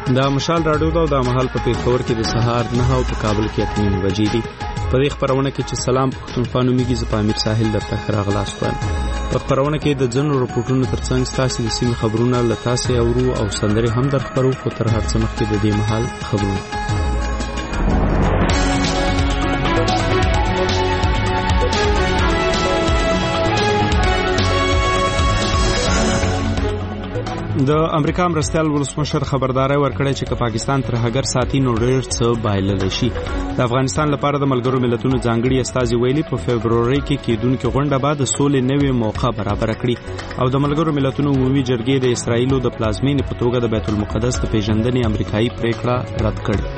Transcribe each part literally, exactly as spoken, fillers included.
دا مشال راډیو دا د مهال په پیښور کې د سهار نه او په کابل کې اته نیم بجې دي. په دې خبرونه کې چې سلام پښتونخوا نومیږي، زه په امیر ساحل درته راغلاس وایم. په خبرونه کې د ځینو رپورټونو ترڅنګ ستاسو د سیمې خبرونه له تاسو اورو او سندرې هم در خبرو، خو تر هر څه مخکې د دې مهال خبرونه. د امریکا مرستیال ولسمشر خبرداري ورکړې چې که پاکستان ترهګر ساتي نو ډېر څه بایللی شي. د افغانستان لپاره د ملګرو ملتونو ځانګړي استازي ویلي په فبروري کې کېدونکې غونډه به د سولې نوې موقع برابر کړي او د ملګرو ملتونو عمومي جرګې د اسرایلو د پلازمینې په توګه د بیت المقدس د پیژندنې امریکایي پریکړه رد کړې.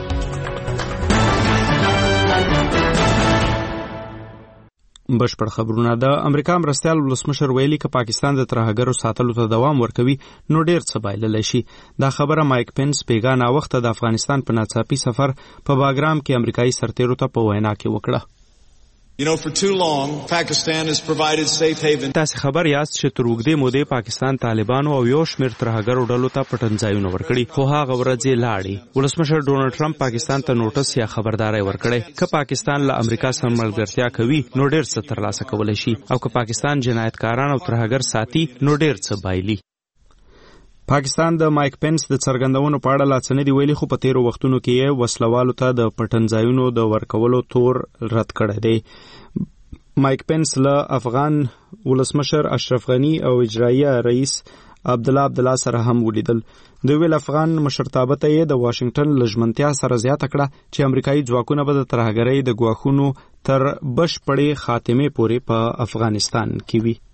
بشپړ خبرونه. د امریکا مرستیال ولسمشر ویلي که پاکستان د ترهګرو ساتلو ته دوام ورکوي نو ډېر څه بایللی شي. دا خبره مایک پنس بیګا ناوخته د افغانستان په ناڅاپي سفر په باګرام کې امریکایي سرتیرو ته په وینا کې وکړه. You know, for too long, Pakistan has provided safe haven. تاسو خبر یاست چې تر اوږدې مودې پاکستان طالبانو او یو شمېر ترهګرو ډلو ته پټنځایونه ورکړي، خو هغه ورځې لاړې. ولسمشر ډونالډ ټرمپ پاکستان ته نوټس یا خبرداري ورکړي که پاکستان له امریکا سره ملګرتیا کوي نو ډېر څه ترلاسه کولی شي او که پاکستان جنایتکاران او ترهګر ساتي نو ډېر څه بایلي. پاکستان د مایک پنس د څرګندونو په اړه لا څه نه دي ویلي، خو په تیرو وختونو کې یې وسلوالو ته د پټنځایونو د ورکولو تور رد کړی دی. مایک پنس له افغان ولسمشر اشرف غنی او اجرائیه رئیس عبدالله عبدالله سره هم ولیدل. دوی ویل افغان مشرتابه ته یې د واشنګټن له ژمنتیا سره زیاته کړه چې امریکایي ځواکونه به د ترهګرۍ د ګواښونو تر بشپړې خاتمې پورې په افغانستان کې وي.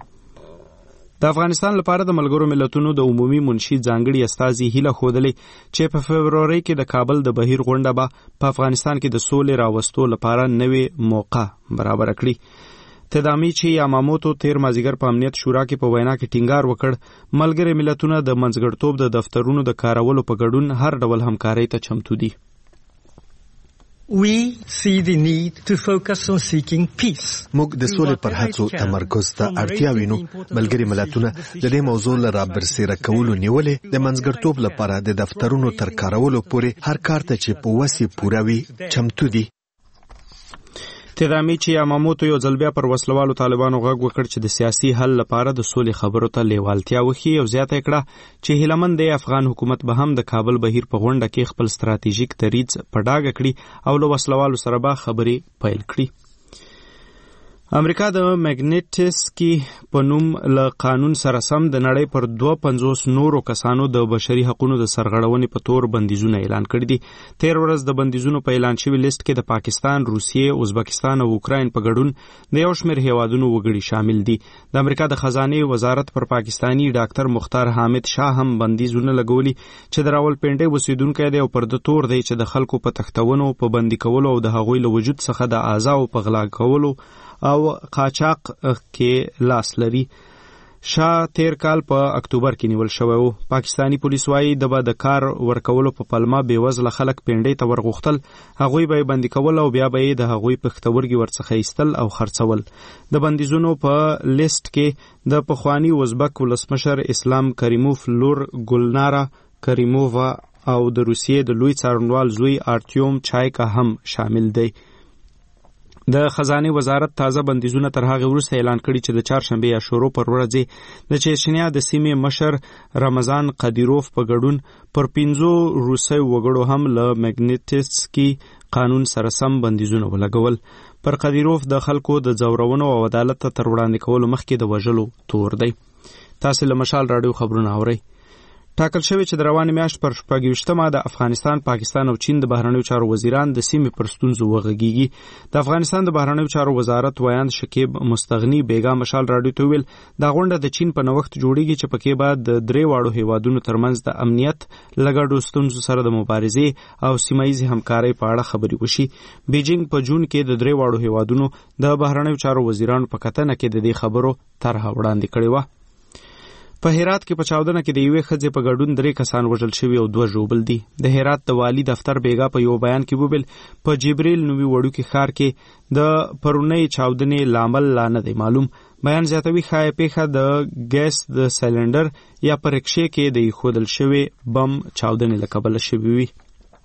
د افغانستان لپاره د ملګرو ملتونو د عمومي منشي ځانګړي استازي هیله ښودلې چې په فبروري کې د کابل د بهیر غونډه به په افغانستان کې د سولې راوستو لپاره نوې موقع برابر کړي. تدامی چې یاماموتو تیر مازیګر په امنیت شورا کې په وینا کې ټینګار وکړ ملګري ملتونه د منځګړتوب د دفترونو د کارولو په ګډون هر ډول همکارۍ ته چمتو دي. We see the need to focus on seeking peace. موږ د سولې پر هڅو تمرکز ته اړتیا وینو. ملګري ملتونه د دې موضوع لپاره برسېره کولو نیولې د منځګړتوب لپاره د دفترونو تر کارولو پورې هر کار ته چې په وسې پوره وي چمتو دي. تدامی چې یاماموتو یو ځل بیا پر وسلوالو طالبانو غږ وکړ چې د سیاسي حل لپاره د سولې خبرو ته لیوالتیا وښيي او زیاته کړه چې هیلهمند دی افغان حکومت به هم د کابل بهیر په غونډه کې خپل ستراتیژیک دریځ په ډاګه کړي او له وسلوالو سره به خبرې پیل کړي. امریکا د میګنیټسکي په نوم له قانون سره سم د نړۍ پر دوه پنځوس نورو کسانو د بشري حقوقو د سرغړونې په تور بندیزونه اعلان کړي دي. تیر ورځ د بندیزونو په اعلان شوي لیست کې د پاکستان، روسیې، ازبکستان او اوکراین په ګډون د یو شمېر هیوادونو وګړي شامل دي. د امریکا د خزانې وزارت پر پاکستانی ډاکټر مختار حامد شاه هم بندیزونه لګولي چې د راولپنډۍ اوسیدونکی دی او پر د تور دی چې د خلکو په تښتونو، په بندي کولو او د هغوی له وجود څخه د اعضاو په غلا کولو او قاچاق کې لاس لري. شاه تیر کال په اکتوبر کې نیول شوی و. پاکستانی پولیس وايي د به د کار ورکولو په پلمه بېوزله خلک پنډۍ ته ورغوښتل، هغوی به یې بندي کول او بیا به یې د هغوی پښتورګي ورڅخه ایستل او خرڅول. د بندیزونو په لیست کې د پخواني ازبک ولسمشر اسلام کریموف لور ګلنارا کریمووا او د روسیې د لوی څارنوال زوی آرتیوم چایکا هم شامل دی. د خزانې وزارت تازه بندیزونه تر هغه وروسته اعلان کړي چې د چهارشنبې یا شورو پر ورځ د چچنیا د سیمې مشر رمضان قدیروف په ګډون پر پنځو روسي وګړو هم له میګنیټسکي قانون سره سم بندیزونه ولګول. پر قدیروف د خلکو د ځورونو او عدالت ته تر وړاندې کولو مخکې د وژلو تور دی. تاسو له مشال راډیو خبرونه اورئ. ټاکل شوی چې د روانې میاشت پر شپږ ویشتمه د افغانستان، پاکستان او چین د بهرنیو چارو وزیران د سیمې پر ستونزو وغږیږي. د افغانستان د بهرنیو چارو وزارت ویاند شکیب مستغنی بیګا مشال راډیو ته ویل دا غونډه د چین په نوښت جوړیږي چې پکې به د درې واړو هیوادونو ترمنځ د امنیت، لګډو ستونزو سره د مبارزې او سیمایي همکارۍ په اړه خبرې وشي. بیجینګ په جون کې د درې واړو هیوادونو د بهرنیو چارو وزیرانو په کتنه کې د دې خبرو طرحه وړاندې کړې وه. په هرات کې په چاودنه کې د یوې ښځې په ګډون درې کسان وژل شوي او دوه ژوبل دي. د هرات د والي دفتر بیګا په یو بیان کې وویل په جبریل نومي وړوکي ښار کې د پرونۍ چاودنې لامل لا نه دی معلوم. بیان زیاتوي ښایي پیښه د ګیس د سلنډر یا په رکشې کې د ایښودل شوي بم چاودنې له کبله شوي وي.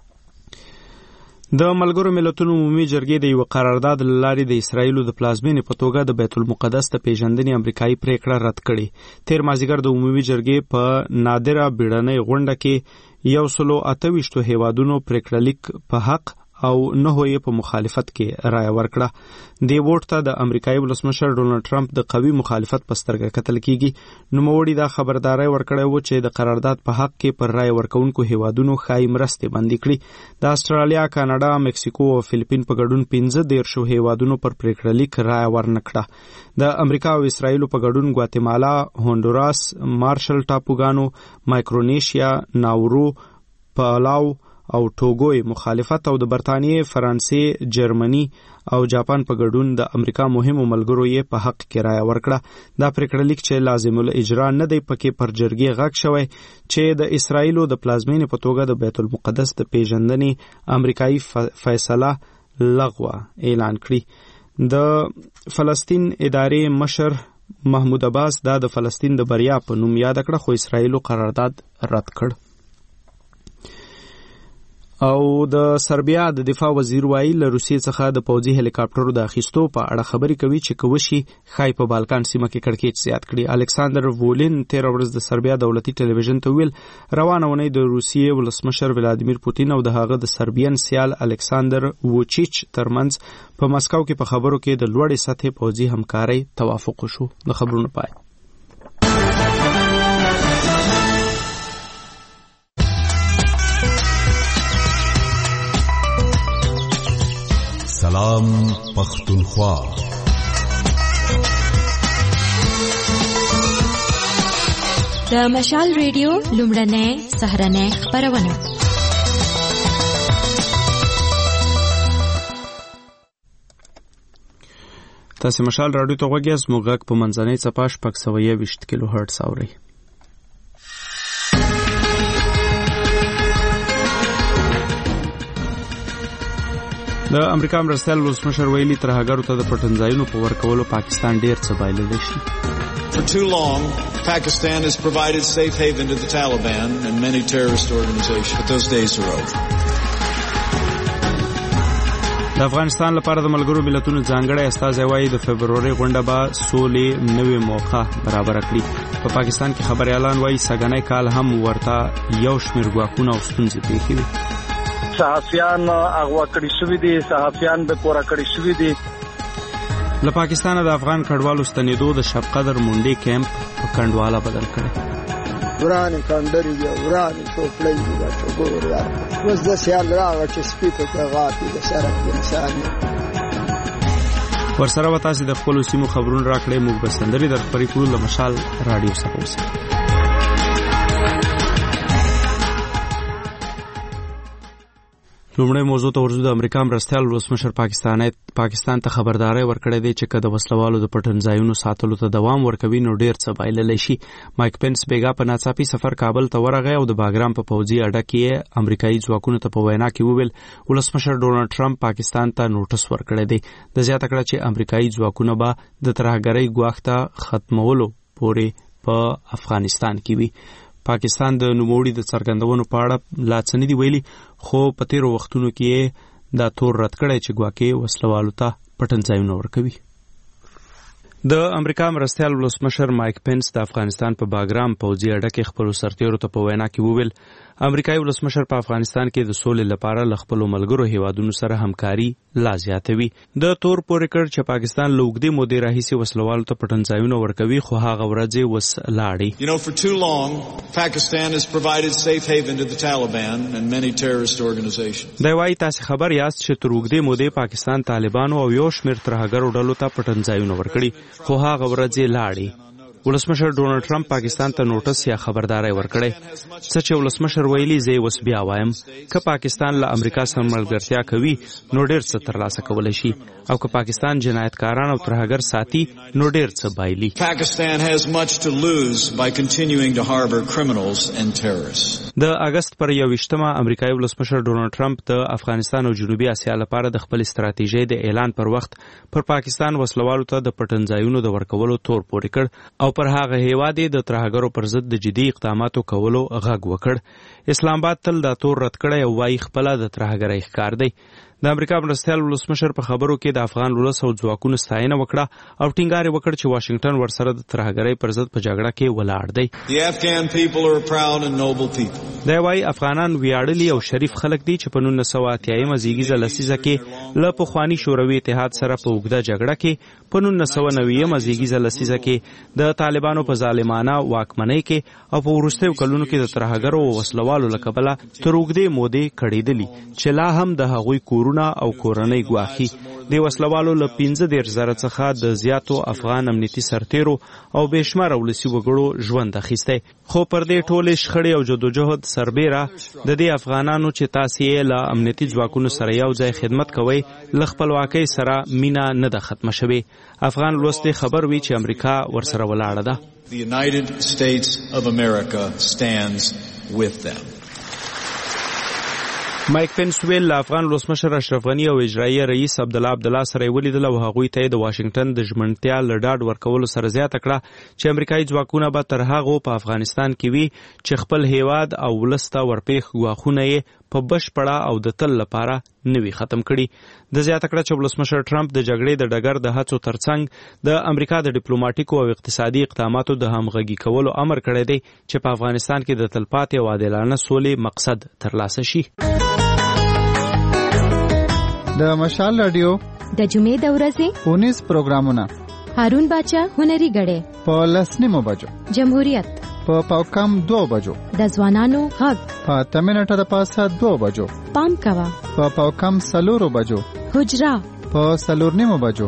د ملګرو ملتونو عمومي جرګې د یو قرارداد له لارې د اسرایلو د پلازمینې په توګه د بیت المقدس د پیژندنې امریکایي پریکړه رد کړې. تیر مازدیګر د عمومي جرګې په نادره بیړنۍ غونډه کې یو سلو اته ویشتو هیوادونو پریکړه لیک په حق او نهو یې په مخالفت کې رایه ورکړه. دې ووټ ته د امریکایي ولسمشر ډونالډ ټرمپ د قوي مخالفت په سترګه کتل کیږي. نوموړي دا خبرداری ورکړی و چې د قرارداد په حق کې پر رایه ورکوونکو هیوادونو ښایي مرستې بندي کړي. د استرالیا، کاناډا، مکسیکو او فلیپین په ګډون پنځه دیرشو هیوادونو پر پریکړه لیک رایه ورنکړه. د امریکا او اسرایلو په ګډون ګواتیمالا، هونډوراس، مارشل ټاپوګانو، مایکرونیشیا، ناورو، پالاو او ټوګوی مخالفت او د برتانیې، فرانسې، جرمني او جاپان په ګډون د امریکا مهمو ملګرو یې په حق کې رایه ورکړه. دا پریکړه لیک چې لازم الاجرا نه دی پکې پر جرګې غږ شوی چې د اسرایلو د پلازمینې په توګه د بیت المقدس د پیژندنې امریکایي فیصله لغوه اعلان کړي. د فلسطین ادارې مشر محمود عباس دا د فلسطین د بریا په نوم یاد کړه، خو اسرایلو قرارداد رد کړ. او د سربیا د دفاع وزیر وایي له روسیې څخه د پوځي هلیکاپټرو د اخیستو په اړه خبرې کوي چې که وشي ښایي په بالکان سیمه کې کړکېچ زیات کړي. الکساندر وولین تېره ورځ د سربیا دولتي ټلویزیون ته ویل روانه اونۍ د روسیې ولسمشر ولادیمیر پوتین او د هغه د سربیان سیال الکساندر ووچیچ ترمنځ په مسکو کې په خبرو کې د لوړې سطحې پوځي همکارۍ توافق وشو. د خبرونو پای. سلام پختونخوا. د مشال ریډیو لومړنۍ سهرنۍ خبرونه. تاسو مشال راډیو ته غوږی یاست. موږ غږ په منځنۍ څپه شپږ سوه یوویشت کیلو هرټز اورئ. د امریکا مرستیال ولسمشر ویلي ترهګرو ته د پټنځایونو په ورکولو پاکستان ډیر څه بایللی شي. For too long, Pakistan has provided safe haven to the Taliban and many terrorist organizations, but those days are over. د افغانستان لپاره د ملګرو ملتونو ځانګړی استازی وایي د فبروري غونډه به سولې نوې موقع برابر کړي. په پاکستان کې خبريالان وایي سګنی کال هم ورته یو شمېر ګواښونه او ستونزې پیښې وي. صحافیان اغوا کړي شوي دي، صحافیان به پورا کړي شوي دي. له پاکستان د افغان کډوالو ستنېدو د شب قدر منډي کیمپ په کندواله بدل کړی. ورانه کندري دی، ورانه ټوپلې دی، دا څنګه ورانه وز د سیال راغی چې سپیکر ته غاټي د سره انسان ورسره و تاسو د خپل سیمو خبرونه راکړې. موږ به سندري در خبرې کړو له مشال رادیو څخه اوسه. لومړی موضوع ته ورځو. د امریکا مرستیال ولسمشر پاکستان پاکستان ته خبرداري ورکړې ده چې کله د وسلوالو د پټنځایونو ساتلو ته دوام ورکوي نو ډیر څه بایللی شي. مایک پنس بیګا په ناڅاپي سفر کابل ته ورغی او د باګرام په پوځي اډه کې امریکایي ځواکونو ته په وینا کې وویل ولسمشر ډونالډ ټرمپ پاکستان ته نوټس ورکړی دی. د زیاته کړه چې امریکایي ځواکونه به د ترهګرۍ ګواښ ته ختمولو پورې په افغانستان کې وي. پاکستان د نوموړي د څرګندونو په اړه لا څه نه دي ویلي، خو په تیرو وختونو کې دا تور رد کړی چې ګواکې وسلوالو ته پټنځایونه ورکوي. د امریکا مرستیال ولسمشر مایک پنس د افغانستان په باګرام پوځي اډه کې خپلو سرتیرو ته په وینا کې وویل امریکایي ولسمشر په افغانستان کې د سولې لپاره له خپلو ملګرو هیوادونو سره همکاري لا زیاتوي. د تور پورې کړ چې پاکستان له اوږدې مودې راهیسې وسلوالو ته پټنځایونه ورکوي، خو هغه ورځې اوس لاړې. You know, for too long, Pakistan has provided safe haven to the Taliban and many terrorist organizations. دا وايي تاسو خبر یاست چې تر اوږدې مودې پاکستان طالبانو او یو شمېر ترهګرو ډلو ته پټنځایونه ورکړي، خو هغه ورځې لاړې. ولسمشر ډونالد ټرمپ پاکستان ته نوټس یا خبرداري ورکړې. څه چې ولسمشر ویلي زه اوس بیا وایم که پاکستان له امریکا سره ملګرتیا کوي نو ډېر څه ترلاسه کولی شي او که پاکستان جنایتکاران او ترهګر ساتي نو ډېر څه بایلي. Pakistan has much to lose by continuing to harbor criminals and terrorists. د اگست پر یوویشتمه امریکایي ولسمشر ډونالد ټرمپ د افغانستان او جنوبي اسیا لپاره د خپل ستراتیژۍ د اعلان پر وخت پر پاکستان وسلوالو ته د پټنځایونو د ورکولو تور پورې کړ او پر هغه هیواد د ترهګرو پر ضد د جدي اقداماتو کولو غږ وکړ. اسلام آباد تل دا تور رد کړی او وايي خپل د ترهګرۍ ښکار دی. د امریکا مرستیال ولسمشر په خبرو کې د افغان ولس او ځواکونو ستاینه وکړه او ټینګار وکړ چې واشنگټن ورسره د ترهګرۍ پر ضد په جګړه کې ولاړ دی. The Afghan people are proud and noble people. دا وايي افغانان ویاړلي او شریف خلک دي چې په نولس سوه اتیایمه زیږیزه لسیزه کې له پخواني شوروي اتحاد سره په اوږده جګړه کې په نولس سوه نوېمه زیږیزه لسیزه کې د طالبانو په ظالمانه واکمنۍ کې او په وروستیو کلونو کې د ترهګرو او وسلوالو له کبله تر اوږدې مودې کړېدلي چې لا هم د هغوی کورونه او کورنۍ ګواښي. د وسلوالو له پنځه دېرش زره څخه د زیاتو افغان امنیتي سرتیرو او بېشماره ولسي وګړو ژوند اخیستی. خو پر دې ټولې شخړې او جدوجهد سربیره د دې افغانانو چې تاسې یې له امنیتي ځواکونو سره یو ځای خدمت کوئ له خپلواکۍ سره مینه نه ده ختمه شوې. افغان لوستې خبر وي چې امریکا ورسره ولاړه ده. The United States of America stands with them. مایک پنس ویل له افغان ولسمشر اشرف غني او اجرایي رئیس عبدالله عبدالله سره ولیدل او هغوی ته د واشنگټن د ژمنتیا له ډاډ ورکولو سره زیاته کړه چې امریکایي ځواکونه به تر هغو په افغانستان کې وي چې خپل هیواد او ولس ته ورپېښ ګواښونه یې په بشپړه او د تل لپاره نوي ختم کړي. د زیاته کړه چې ولسمشر ټرمپ د جګړې د ډګر د هڅو ترڅنګ د امریکا د ډیپلوماټیکو او اقتصادي اقداماتو د همغږي کولو امر کړی دی چې په افغانستان کې د تلپاتې او عادلانه سولې مقصد ترلاسه شي. د مشال رادیو د جمعې د ورځې اونیس پروګرامونه هارون باچا هنري غړې په لسنیمو بجو جمهوریت په پاوکم دو بجو د ځوانانو حق په تمنټه د پاسه دو بجو پام کوا په پاوکم سلورو بجو حجرا په سلورنیمو بجو.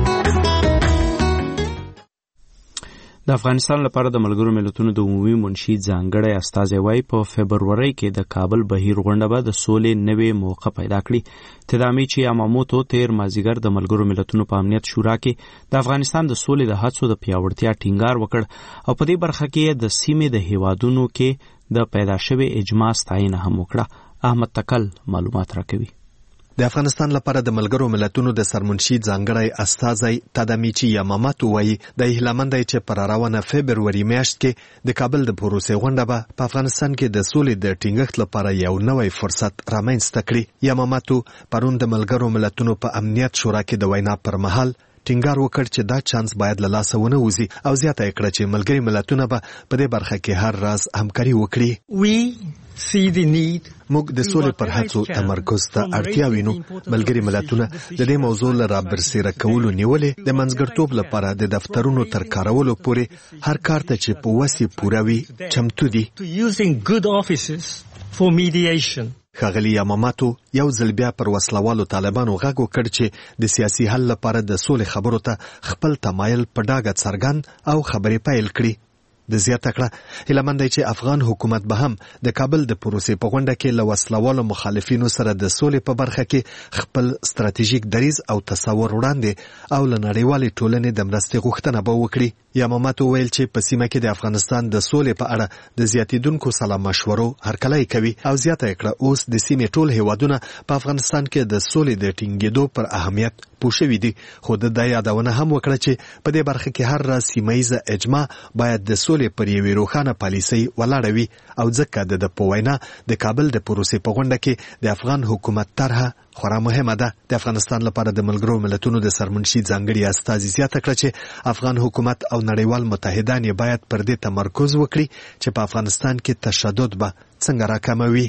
د افغانستان لپاره د ملګرو ملتونو د عمومي منشي ځانګړی استازی وايي په فبرورۍ کې د کابل بهیر غونډه به د سولې نوې موقع پیدا کړي. تدامیچی یاماموتو تیر مازیګر د ملګرو ملتونو په امنیت شورا کې د افغانستان د سولې د هڅو د پیاوړتیا ټینګار وکړ او په دې برخه کې د سیمې د هیوادونو کې د پیدا شوې اجماع ستاینه هم وکړه. احمد تکل معلومات راکوي. د افغانستان لپاره د ملګرو ملتونو د سرمنشي ځانګړی استازی تدامیچی یاماماتو وایي د هیلهمند دی چې پر روانه فبروري میاشت کې د کابل د پروسې غونډه به په افغانستان کې د سولې د ټینګښت لپاره یو نوی فرصت رامنځته کړي. یاماماتو پرون د ملګرو ملتونو په امنیت شورا کې د وینا پر مهال ټینګار وکړ چې دا چانس باید له لاسه ونه وځي او زیاته یې کړه چې ملګري ملتونه به په دې برخه کې هر راز همکاري وکړي. We see the need موږ د سولې پر هڅو تمرکز ته اړتیا وینو. ملګري ملتونه د دې موضوع له رابرسېره کولو نیولې د منځګړتوب لپاره د دفترونو تر کارولو پورې هر کار ته چې په وسې پوره وي چمتو دي. to using good offices for mediation. ښاغلي یاماماتو یو ځل بیا پر وسلوالو طالبانو غږ وکړ چې د سیاسي حل لپاره د سولې خبرو ته خپل تمایل په ډاګه څرګند او خبرې پیل کړي. د زیاته کړه هیلهمند دی چې افغان حکومت به هم د کابل د پروسې په غونډه کې له وسلوالو مخالفینو سره د سولې په برخه کې خپل ستراتیژیک دریځ او تصور وړاندې او له نړیوالې ټولنې د مرستې غوښتنه به وکړي. یاماماتو ویل چې په سیمه کې د افغانستان د سولې په اړه د زیاتیدونکو سلا مشورو هرکلی کوي او زیاته یې کړه اوس د سیمې ټول هیوادونه په افغانستان کې د سولې د ټینګېدو پر اهمیت پوه شوي دي. خو د دا یادونه هم وکړه چې په دې برخه کې هر راز سیمه ییزه اجماع باید د سولې پر یوې روښانه پالیسۍ ولاړه وي او ځکه د ده په وینا د کابل د پروسې په غونډه کې د افغان حکومت طرحه خورا مهمه ده. د افغانستان لپاره د ملګرو ملتونو د سرمنشي ځانګړي استازي زیاته کړه چې افغان حکومت او نړیوال متحدان یې باید پر دې تمرکز وکړي چې په افغانستان کې تشدد به څنګه راکموي.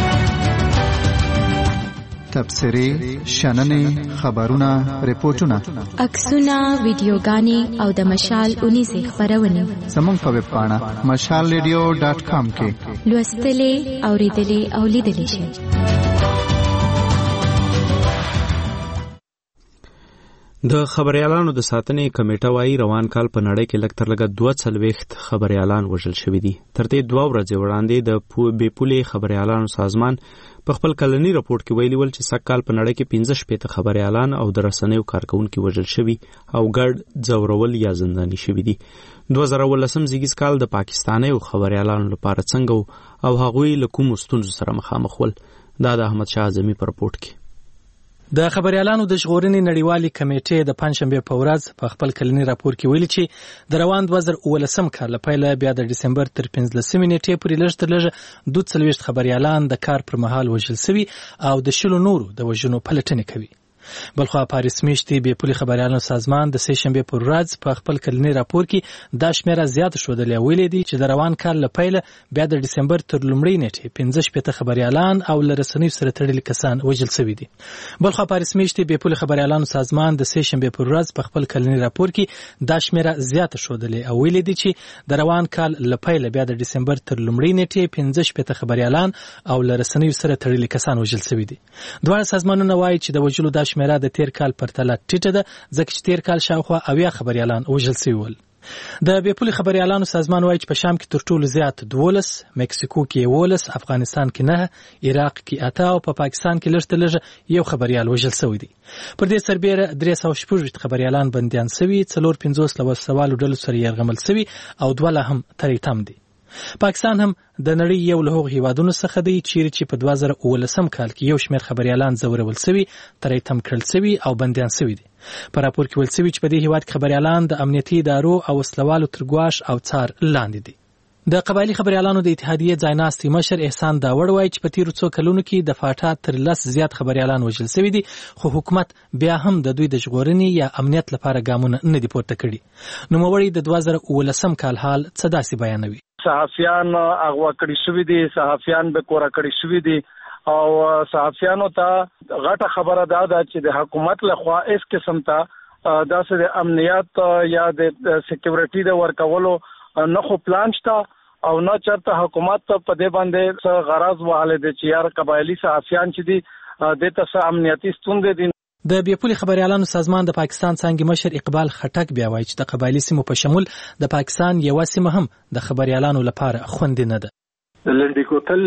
تبصرې، شننې، خبرونه، ریپورتونه، عکسونه، ویډیوګانې او د مشال اونیزې خپرونې زموږ په ویب پاڼه مشال ریډیو ډاټ کام کې لوستلې، اورېدلې او لیدلې شئ. د خبريالانو د ساتنې کمیټه وايي روان کال په نړۍ کې لږ تر لږه دوه څلوېښت خبريالان وژل شوي دي. تر دې دوه ورځې وړاندې د بې پولې خبريالانو سازمان په خپل کلني راپور کې ویلي ول چې سږ کال په نړۍ کې پنځه شپېته خبريالان او د رسنیو کارکونکي وژل شوي او ګډ ځورول یا زنداني شوي دي. دوه زره اوولسم زیږیز کال د پاکستانیو خبريالانو لپاره څنګه او هغوی له کومو ستونزو سره مخامخ ول؟ دا د احمد شاه اعظمي په راپورټ کې. د خبريالانو د ژغورنې نړیوالې کمیټې د پنځشنبې په ورځ په خپل کلني راپور کې ویلي چې د روان دوه زره اوولسم کال له پیله بیا د ډسمبر تر پنځلسمې نیټې پورې لږ تر لږه دوه څلوېښت خبريالان د کار پر مهال وژل شوي او د شلو نورو د وژنو پلټنې کوي. بلخوا پاریس میشتې بې پولې خبريالانو سازمان د سې شنبې پر ورځ په خپل کلني راپور کې دا شمیره زیاته ښودلې ویلي دي چې د روان کال له پیله بیا د ډسمبر تر لومړۍ نیټې پنځه شپېته خبريالان او له رسنیو سره تړلي کسان وژل شوي دي. بلخوا پاریس میشتې بې پولې خبريالانو سازمان د سې شنبې پر ورځ په خپل کلني راپور کې دا شمیره زیاته ښودلې او ویلي دي چې د روان کال له پیله بیا د ډسمبر تر لومړۍ نیټې پنځه شپېته خبريالان او له رسنیو سره تړلي کسان وژل شوي دي. دواړه سازمانونه وایي چې د وژلو دا شمیره د تیر کال پرتله ټیټه ده ځکه چې تیر کال شاوخوا اویا خبريالان وژل شوي ول. د بې پولې خبريالانو سازمان وایي چې په شام کې تر ټولو زیات دولس، مکسیکو کې یولس، افغانستان کې نه، عراق کې اته او په پاکستان کې لږ تر لږه یو خبريال وژل شوی دی. پر دې سربیره درې سوه شپږ ویشت خبريالان بندیان شوي، څلور پنځوس له وسوالو ډلو سره یرغمل شوي او دوه لا هم تری تم دي. پاکستان هم د نړۍ یو له هغو هیوادونو څخه دی چیرې چې په دوه زره اوولسم کال کې یو شمېر خبريالان ځورول شوي، تری تم کړل شوي او بندیان شوي دي. په راپور کې ویل شوي چې په دې هیواد کې خبريالان د امنیتي ادارو او وسلوالو تر ګواښ او څار لاندې دي. د قبایلي خبريالانو د اتحادیې ځایناستي مشر احسان داوړ وایي چې په تیرو څو کلونو کې د فاټا تر لس زیات خبريالان وژل شوي دي، خو حکومت بیا هم د دوی د ژغورنې یا امنیت لپاره ګامونه نه دي پورته کړي. نوموړی د دوه زره اوولسم کال حال څه داسې بیانوي. صحافیان اغوا کړي شوي دي، صحافیان به کورا کړي شوي دي او صحافیانو ته غټه خبره دا ده چې د حکومت لخوا اس قسم ته داسې د امنیت یا د سکیورټي د ورکولو نه خو پلان شته او نه چرته حکومت په دې باندې غرض وهاله دي چې یار قبایلی صحافیان چې دي د ته امنیتي ستونزې دي. د بې پولې خبريالانو سازمان د پاکستان څانګې مشر اقبال خټک بیا وایي چې د قبایلي سیمو په شمول د پاکستان یوه سیمه هم د خبريالانو لپاره خوندي نه ده. د لنډي کوتل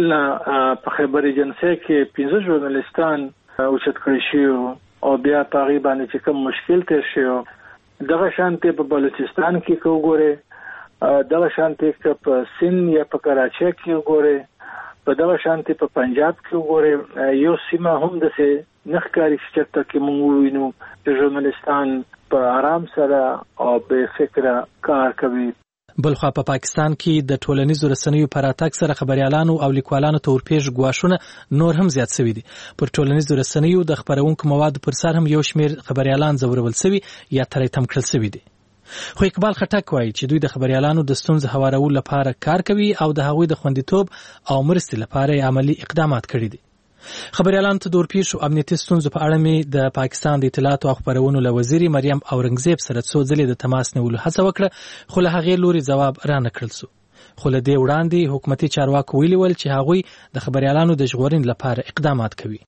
په خیبر ایجنسۍ کې پنځه ژورنالیستان اوچت کړي شوي او بیا په هغې باندې چې کوم مشکل تېر شوی دغه شانتې په بلوچستان کې که وګورئ، دغه شانتې که په سند یا په کراچۍ کې وګورئ، په دغه شانتې په پنجاب کې وګورئ، یو سیمه هم داسې نه ښکاري چې چېرته کې موږ ووینو چې ژورنالیستان په آرام سره او بې فکره کار کوي. بلخوا په پا پاکستان کې د ټولنیزو رسنیو په راتګ سره خبريالانو او لیکوالانو ته ورپېښ ګواښونه نور هم زیات شوي دي. پر ټولنیزو رسنیو د خپرونکو موادو پر سر هم یو شمېر خبريالان ځورول شوي یا تری تم کړل شوي دي. خو اقبال خټک وایي چې دوی د خبريالانو د ستونزو هوارولو لپاره کار کوي او د هغوی د خوندیتوب او مرستې لپاره یې عملي اقدامات کړي دي. خبريالانو ته د ورپېښو امنیتي ستونزو په اړه مې د پاکستان د اطلاعاتو او خپرونو له وزیرې مریم اورنګزیب سره څو ځلې د تماس نیولو هڅه وکړه، خو له هغې لوري ځواب رانه کړل شو. خو له دې وړاندې حکومتي چارواکو ویلي ول چې هغوی د خبريالانو د ژغورنې لپاره اقدامات کوي.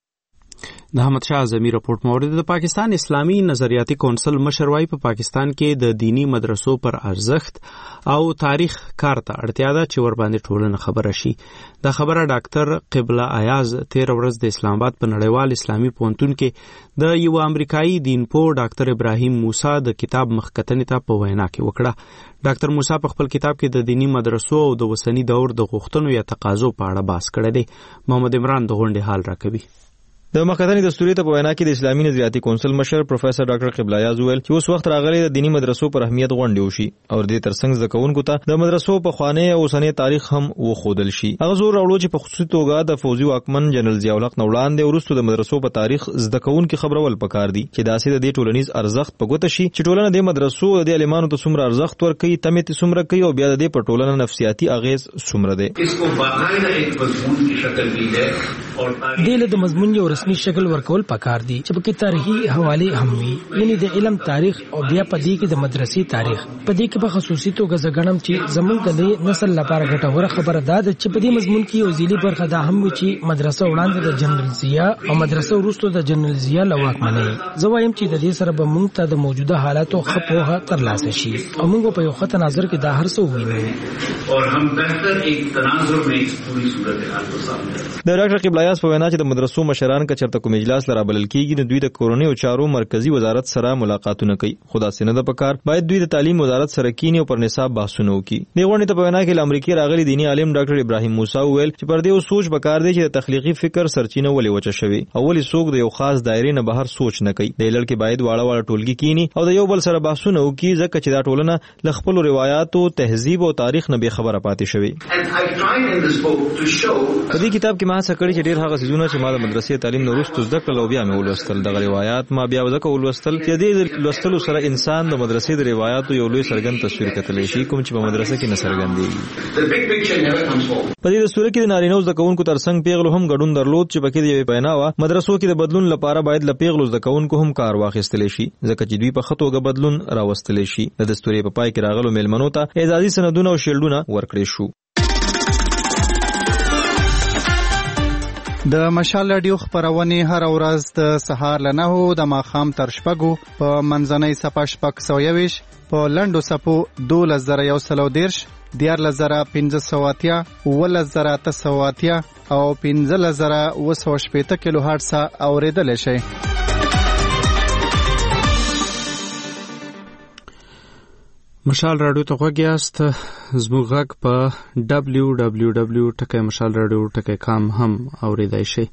د احمد شاه اعظمي راپورټ مورد د پاکستان اسلامي نظریاتي کونسل مشر وايي په پاکستان کې د دینی مدرسو پر ارزښت او تاریخ کار ته اړتیا ده چې ور باندې ټولنه خبره شي. دا خبره ډاکټر قبله ایاز تیر ورځ د اسلام آباد په نړیوال اسلامي پوهنتون کې د یو امریکایي دین پوه ډاکټر ابراهیم موسی د کتاب مخکتنې ته په وینا کې وکړه. ډاکټر موسی په خپل کتاب کې د دینی مدرسو او د وسنی دور د غوښتنو یا تقاضو په اړه بحث کړی دی. محمد عمران د غونډې حال راکوي. د مخکتنې دستوري ته په وینا کې د اسلامي نظریاتي کونسل مشر پروفیسور ډاکټر قبله ایاز ویل چې اوس وخت راغلی د دینی مدرسو پر اهمیت غونډې وشي او د دې ترڅنګ زده کوونکو ته د مدرسو پخوانی او اوسنی تاریخ هم وښودل شي. هغه زور راوړو چې په خصوصي توګه د فوزي واکمن جنرال ضیاء الحق نه وړاندې وروسته د مدرسو په تاریخ زده کوونکي خبرول پکار دي چې داسې د دې ټولنیز ارزښت په ګوته شي چې ټولنه د مدرسو او د عالمانو ته څومره ارزښت ورکوي، تمې ته څومره کوي او بیا د دې په ټولنه نفسیاتي اغیز څومره دی. اس کو باقاعدہ ایک مضمون کی شکل دی ہے دې له د مضمون یو رسمي شکل ورکول پکار دي چې پکې تاریخي حواله هم وي، یعنی د علم تاریخ او بیا پدې کې د مدرسې تاریخ. پدې کې په خصوصي توګه زګنم چې زموږ د نسل لپاره ګټوره خبره ده چې پدې مضمون کې یو ځلی برخه ده هم چې مدرسه وړاندې د جنرال ضیاء او مدرسه وروسته د جنرال ضیاء لواک مني. زه وایم چې د دې سره به موږ ته د موجوده حالاتو خپوها ترلاسه شي او موږ په یو خط نظر کې دا هر څه وینو او هم بهتر یک تناظر میں اس پوری صورتحال کو سامنے د ډاکټر قبلایاس په وینا چې د مدرسو مشران که چرته کوم اجلاس لرا بلل کیږي نو دوی د کورونی او چارو مرکزی وزارت سره ملاقاتونه کوي. خدا سينه د پکار باید دوی د تعلیم وزارت سره کینی او پر نصاب بحثونه وکړي. د غونډې ته په وینا کې امریکای راغلي دینی عالم ډاکټر ابراهیم موسی ویل چې پر دې سوچ پکار دی چې د تخلیقي فکر سرچینه ولې وچه شوی او ولې څوک د یو خاص دایره نه بهر سوچ نه کوي. د لړ کې باید واړه واړه ټولګي کینی او د یو بل سره بحثونه وکړي ځکه چې دا ټولنه ل خپل روایتو تهذیب او تاریخ نه به خبره پاتې شوی. په دې کتاب کې ما څه کړی چې ډیر هغه سيزونه چې ما د مدرسې تعلیم نو وروسته زده کړل او بیا مې ولوستل د روایت ما بیا وځکه ولوستل چې دې لوستلو سره انسان د مدرسې د روایتو یو لوی سرګن تصویر کتلی شي کوم چې په مدرسې کې نه سرګندېږي. په دې دستور کې د نارینه زده کوونکو ترڅنګ پیغلو هم ګډون درلود چې پکې د یوې پینا و مدرسو کې د بدلون لپاره باید ل پیغلو زده کوونکو هم کار واخیستل شي ځکه چې دوی په خطوګه بدلون راوستل شي. د دستوري په پای کې راغلو میلمنو ته اعزازي سندونه او شیلډونه ورکړي شو. د مشال رادیو خبرونه هر ورځ د سهار له نهو د ماښام تر شپږو په منځنۍ صفه شپږ سوه یویش په لنډو صفو دولس زره یو سل او دېرش دیارلس زره پنځه سوه اتیا اوولس زره اته سوه اتیا او پنځلس زره اوه سوه شپېته کیلو هرټز اورېدلی شئ. مشال رادیو ته غوږ یاست. زموږ غږ په ډبلیو ډبلیو ډبلیو ټکی مشال رادیو ټکی کام هم اوریدای شي.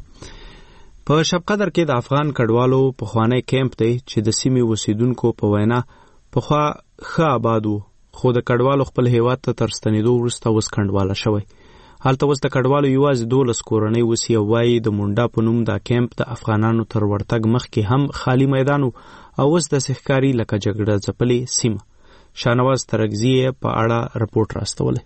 په شب قدر کې د افغان کډوالو پخوانی کیمپ دی چې د سیمې اوسیدونکو په وینا پخوا ښه آباد و خو د کډوالو خپل هیواد ته تر ستنېدو وروسته اوس کنډواله شوی. هلته اوس د کډوالو یوازې دولس کورنۍ اوسي او وایي د مونډا په نوم دا کیمپ د افغانانو تر ورتګ مخکې هم خالی میدان و او اوس داسې ښکاري لکه جګړه ځپلې سیمه. شانواز ترکزی په اړه رپورټ راستوله.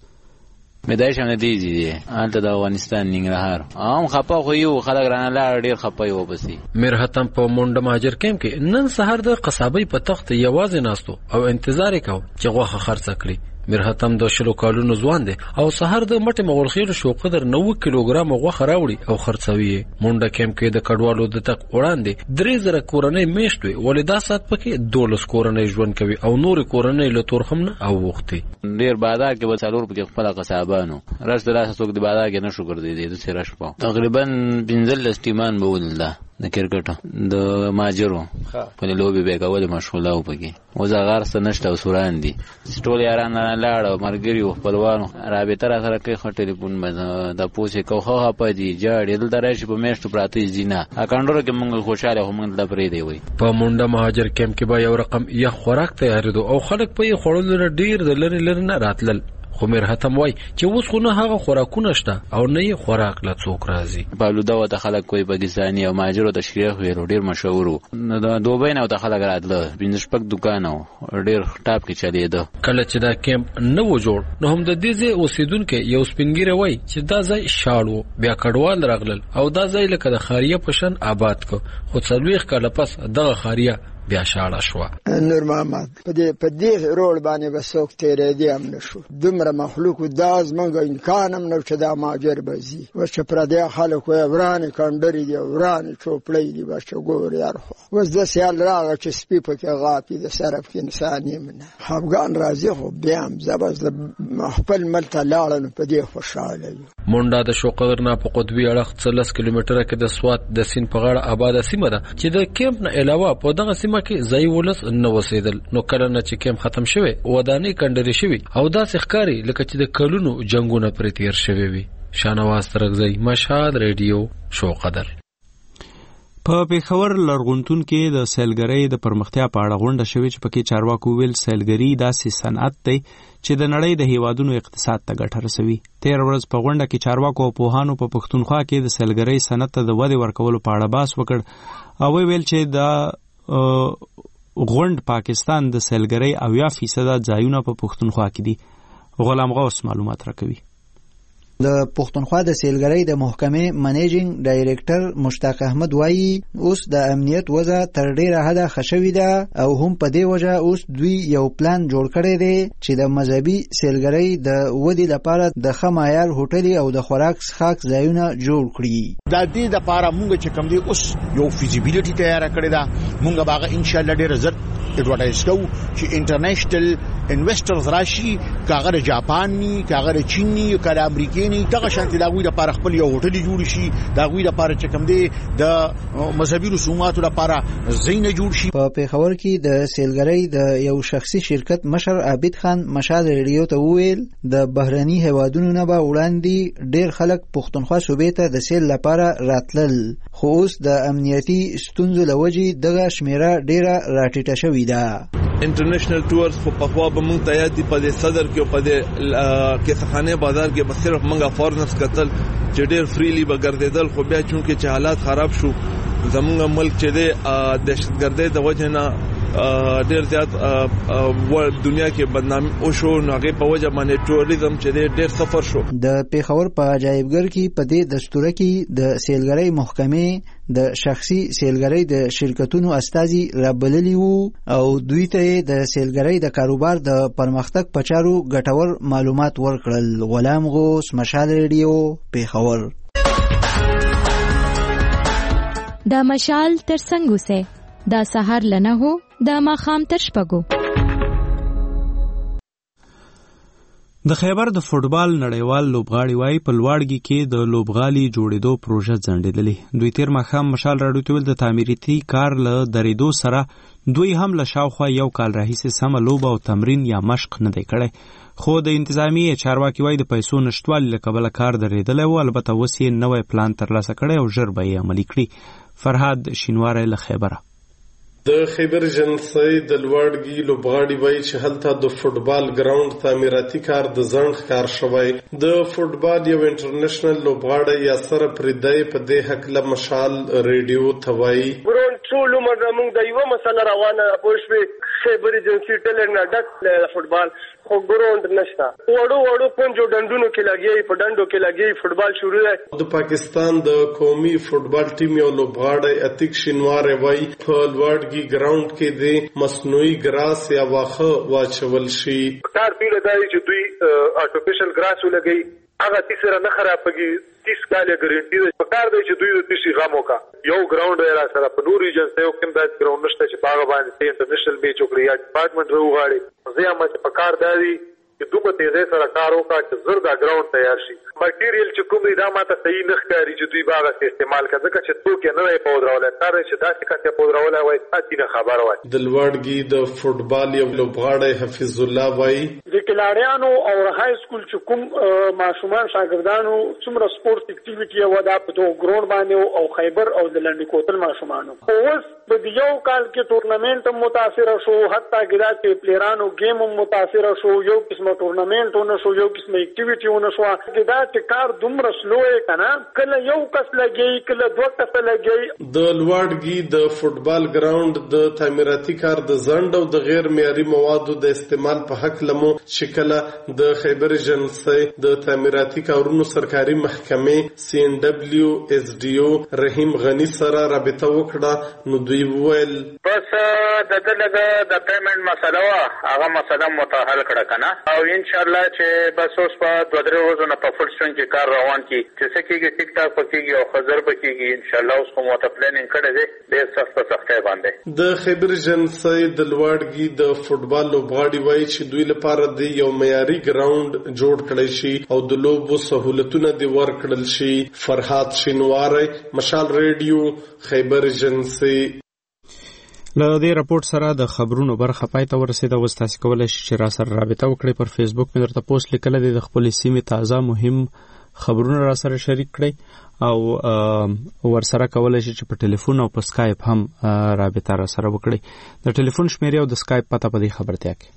مدای شمه دیجی دی آلتا دا افغانستان ننګرهار هم خپه خو یو خلک رانه لاړ ډېر خپه یو بسي. مرهتم په مونډه مهاجر کیمپ کې نن سهار د قصابۍ په تخت یوازې ناستو او انتظار وکاو چې غوښه خرڅ کړي. مرهتم د شلو کالونو ځوان دی او سهار د مټې مغولخیل شو قدر نوي کیلوګرام غوښه راوړي او خرڅوي. مونډه کیمپ کې د کډوالو د تک وړاندې درې زره کورنۍ میشت وي ولې دا سات پکې دولس کورنۍ ژوند کوي او نور کورنۍ له تورخم نه او وختي. ډېر بازار کې به څلور پکې خپل قصابانو راس د لاس څوک د بازار کې نشو ګرځېدي د سره شپه تقریبا پنځلس ټیمان به ولله د کرکټ د ماجرو په لوبي به کول مشغوله او پکې وزا غارسته نشته او سوران دي ټول یاران لاړ او مرګري او خپلوانو رابطه را سره کوي خو ټلیفون باندې د پوسې کوخه په دي جاړې دل درایشي په میشت پراته زینا اکانډرو کې موږ خوشاله هم د پرې دی وي. په مونډه مهاجر کیمپ کې به یو رقم یا خوراک تیارېدو او خلک په خړولو ډیر د لری لری نه راتلل. خو مرهتم وای چې اوس خو نه هغه خوراکونه شته او نه یې خوراک له څوک راځي. پالوده و ته خلک کوئی پاکستاني او ماجرو تشریح ویل ډیر مشهور وو. د دوبۍ نه ته خلک راتله پنځه شپږ دکان او ډیر ټاپ کې چلیده. کله چې دا کیمپ نه و جوړ نو هم د دې ځای اوسیدونکو یو سپینګیره وای چې دا ځای شاړو بیا کډوال راغلل او دا ځای لکه د خاریه پشن آباد کو خو څلويخ کله پس دغه خاریه بیا شاړه شو. نور محمد په دې په دې روډ باندې بسوک تیرې دی هم نشو دومره مخلوق داز منګ امکان هم نو چې دا ماجر بزي و چې پر دې خلک ورانه کندري دی ورانه چوپړې دی بچو ګور یار خو وز د سیال راغ چې سپی په کې غاپي د صرف کې انسان یې منه افغان راځي خو بیا هم زبز خپل ملته لاړل په دې خوشاله. مونډه د شوقر نه په قطبي اړخ څلس کیلومتره کې د سوات د سین په غاړه آباد سیمه ده چې د کیمپ نه علاوه په دغه سیمه کې ځای ولس نه وسیدل. نو کله نه چې کیمپ ختم شوه ودانې کندري شوی او دا ښکاری لکه چې د کلونو جنگونه پر تیر شوی وي. شانواز ترغزی مشهد ریډیو شو قدر. په پیښور لرغونتون کې د سیلګرۍ د پرمختیا په اړه غونډه شوې چې پکې چارواکو ویل سیلګري داسې صنعت دی چې د نړۍ د هیوادونو اقتصاد ته ګټه رسوي. تیر ورځ په غونډه کې چارواکو او پوهانو په پښتونخوا کې د سیلګرۍ صنعت ته د ودې ورکولو په اړه بحث وکړ او ویل چې د غونډ پاکستان د سیلګرۍ اویا فیصد ځایونه په پښتونخوا کې دي. غلام غوث معلومات راکوي. د پښتونخوا د سیلګرۍ د محکمې منیجینګ ډایریکټر مشتاق احمد وایي اوس د امنیت وضع تر ډیره حده ښه شوې ده او هم په دې وجه اوس دوی یو پلان جوړ کړی دی چې د مذهبي سیلګرۍ د ودې لپاره د ښه معیار هوټلي او د خوراک څښاک ځایونه جوړ کړي. د دې لپاره موږ چې کوم دی اوس یو فیزیبিলিټي تیار کړی دا موږ باغ ان شاء الله ډیر زر اډورټایز کوو چې انټرنیشنل انویسټرز راشي کاغه جاپان ني کاغه چین ني کاغه امریکای ني دغه شانتي دا غوي لپاره خپل یو هوټل جوړ شي دا غوي لپاره چې کوم دی د مذهبي رسوماتو لپاره زینه جوړ شي. په پیښور کې د سیلګرۍ د یو شخصي شرکت مشر عابد خان مشال ریډیو ته وویل د بهرني هوادونو نه به وړاندې ډیر خلک پښتونخوا صوبې ته د سیل لپاره راتلل خو اوس د امنیتي ستونزو لوجې دغه شمیره ډیره راټیټه شوې ده. انټرنیشنل ټورز خو په خوا به مونږ ته یاد دي په دې صدر کې او په دې کیسخانه بازار کې به صرف مونږه فورنرز کتل چې ډېر فریلی به ګرځیدل خو بیا چونکې چې حالات خراب شو زمونږ ملک چې دی دهشتګردۍ د وجه نه ډېر زیات دنیا کې بدنامي او شو ناغه په وجه باندې ټوریزم چې ډېر سفر شو. د پیښور په عجایبګر کې په دې دستور کې د سیلګرۍ محکمې د شخصي سیلګرۍ د شرکتونو استازي رابللي وو او دوی ته د سیلګرۍ د کاروبار د پرمختګ په چارو ګټور معلومات ورکړل. غلام غوث مشال ریډیو پیښور. دا مشال تر څنګه سه دا سحر لنه هو دا ماخام تر شپګو. د خیبر د فوټبال نړیوال لوبغاړي وای په لوړګي کې د لوبغالي جوړېدو پروژه ځنډېدلې. دوی تیر ماخام مشال راډیو ته ول د تعمیراتي کار له درېدو سره دوی هم له شاوخوا یو کال راهیسې سم لوب او تمرین یا مشق نه دی کړی خو د انتظامی چارواکي وای د پیسو نشټوالي له کبله کار درېدلی و البته اوس یې نوی پلان ترلاسه کړی او ژر به یې عملي کړي. فرهاد شینواری له خیبره. د خیبر جنسي د لوړګي لوبغاړي وایي چې هلته د فوټبال ګراوند تعمیراتي کار د ځنډ ښکار شوی. د فوټبال یو انټرنیشنل لوبغاړی یاسر پردی په دې هکله مشال ریډیو ته وایي ګراوند ټول عمر زموږ د یوه مسله روانه پوښوي خیبر جنسي ټلر نه ډک فوټبال خو ګراوند نشته. وړو وړو پنځو ډندونو کې لګي په ډندو کې لګي فوټبال شروع دی. د پاکستان د قومي فوټبال ټیم یو لوبغاړی اتیک شینواری وایي په لوړګي ګراوند کې د مصنوعي ګراس یا واخه واچول شي. کار پیله دی چې دوی آرټیفیشل ګراس ولګي هغه تیسره نه خرابېږي. تیس کاله ګارانټي ده په کار دی چې دوی د تیسي غم وکا یو ګراوند را سره په نور ریجن ته یو کوم د ګراوند نشته چې باغ باندې انټرنیشنل میچ وکړي یا ډپارټمنټ وغواړي زه هم چې په کار دی چې دوی په تیزه سره کار وکړي چې زر دا ګراوند تیار شي. مټیریل چې کوم دی دا ماته صحیح نه ښکاري چې دوی باغ استعمال کړي ځکه چې څوک نه وي پودراول کار چې داسې کته پودراول وای اتی نه خبر وای. د لوړګي د فوټبال یو لوبغاړی حفیظ الله وایي د کلاړیانو او های سکول چې کوم ماشومان شاګردانو څومره سپورت اکټیویټي و دا په دوه ګراوند باندې او خیبر او د لنډ کوتل ماشومانو اوس په یو کال کې ټورنمنت متاثر شو حتی ګدا چې پلیرانو گیم متاثر شو یو قسمه ټورنمنت ونه شو یو قسمه اکټیویټي ونه شو ګدا چې کار دومره سلو کنه کله یو کس لګي کله دوه کس لګي. د لوړګي د فوټبال ګراوند د تعمیراتي کار د ځنډ او د غیر معیاري موادو د استعمال په حق لمو شکل د خیبر جنسي د تعمیراتي کارونو سرکاري محکمې سی ان دبليو اس ډي او رحیم غنی سره رابطه وکړه نو دوی وویل بس د دغه د پیمنٹ مسله وا هغه مسله متحل کړه کنه او ان شاء الله چې بس اوس په دوه درې ورځې په فرصت کې کار روان کی چې څه کېږي ټیک ټاک پکېږي او خزر پکېږي ان شاء الله اوس کوم وته پلانینګ کړی دی ډېر سخت سختۍ باندې. د خیبر جنسي د لوړګي د فوټبال لوبغاړي وایي چې دوی لپاره د یو معیاري ګراوند جوړ کړی شي او د لوبو سہولتونه دی ورکړل شي. فرهاد شینواری مشال ریډیو خیبر جنسي. له دې راپورټ سره د خبرونو برخه پای ته ورسېده. اوس تاسو کولی شئ چې را سره رابطه وکړئ. پر فیسبوک مې درته پوسټ لیکلی دی د خپلې سیمې تازه مهم خبرونه را سره شریک کړئ او ورسره کولی شئ چې په ټلیفون او په سکایپ هم رابطه را سره وکړئ. د ټلیفون شمیرې او د سکایپ پته په دې خبرتیا کې.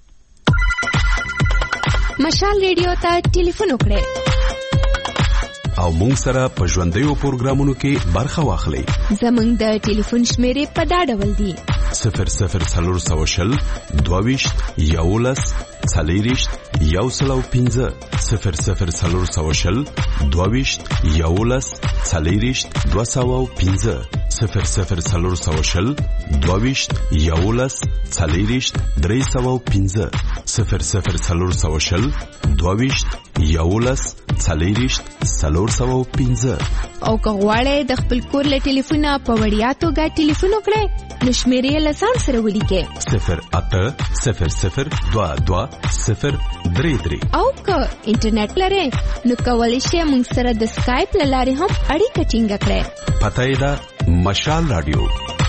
مشال ریډیو ته ټلیفون وکړئ او مونږ سره په ژوندیو پروګرامونو کې برخه واخلئ. زمونږ د ټلیفون شمیرې په دا ډول دي: صفر صفر څلور سوه شل دوه ویشت یولس څلېرویشت یو سل او پنځه صفر صفر څلور سوه شل دوهویشت یولس څلېرویشت دوه سوه او پنځه صفر صفر څلور سوه شل دوهویشت یولس څلېرویشت درې سوه او پنځه صفر صفر څلور سوه شل دوهویشت یولس څلېرویشت څلور سوه او پنځه. او که غواړئ د خپل کور له ټلیفونه په وړیا توګه ټلیفون وکړئ نو شمېرې یې له ځان سره ولیکئ صفر اته صفر صفر دوه دوه صفر درې درې. او که انټرنیټ لرئ نو کولی شئ موږ سره د سکایپ له لارې هم اړیکه ټینګه کړئ. پته یې ده مشال راډیو.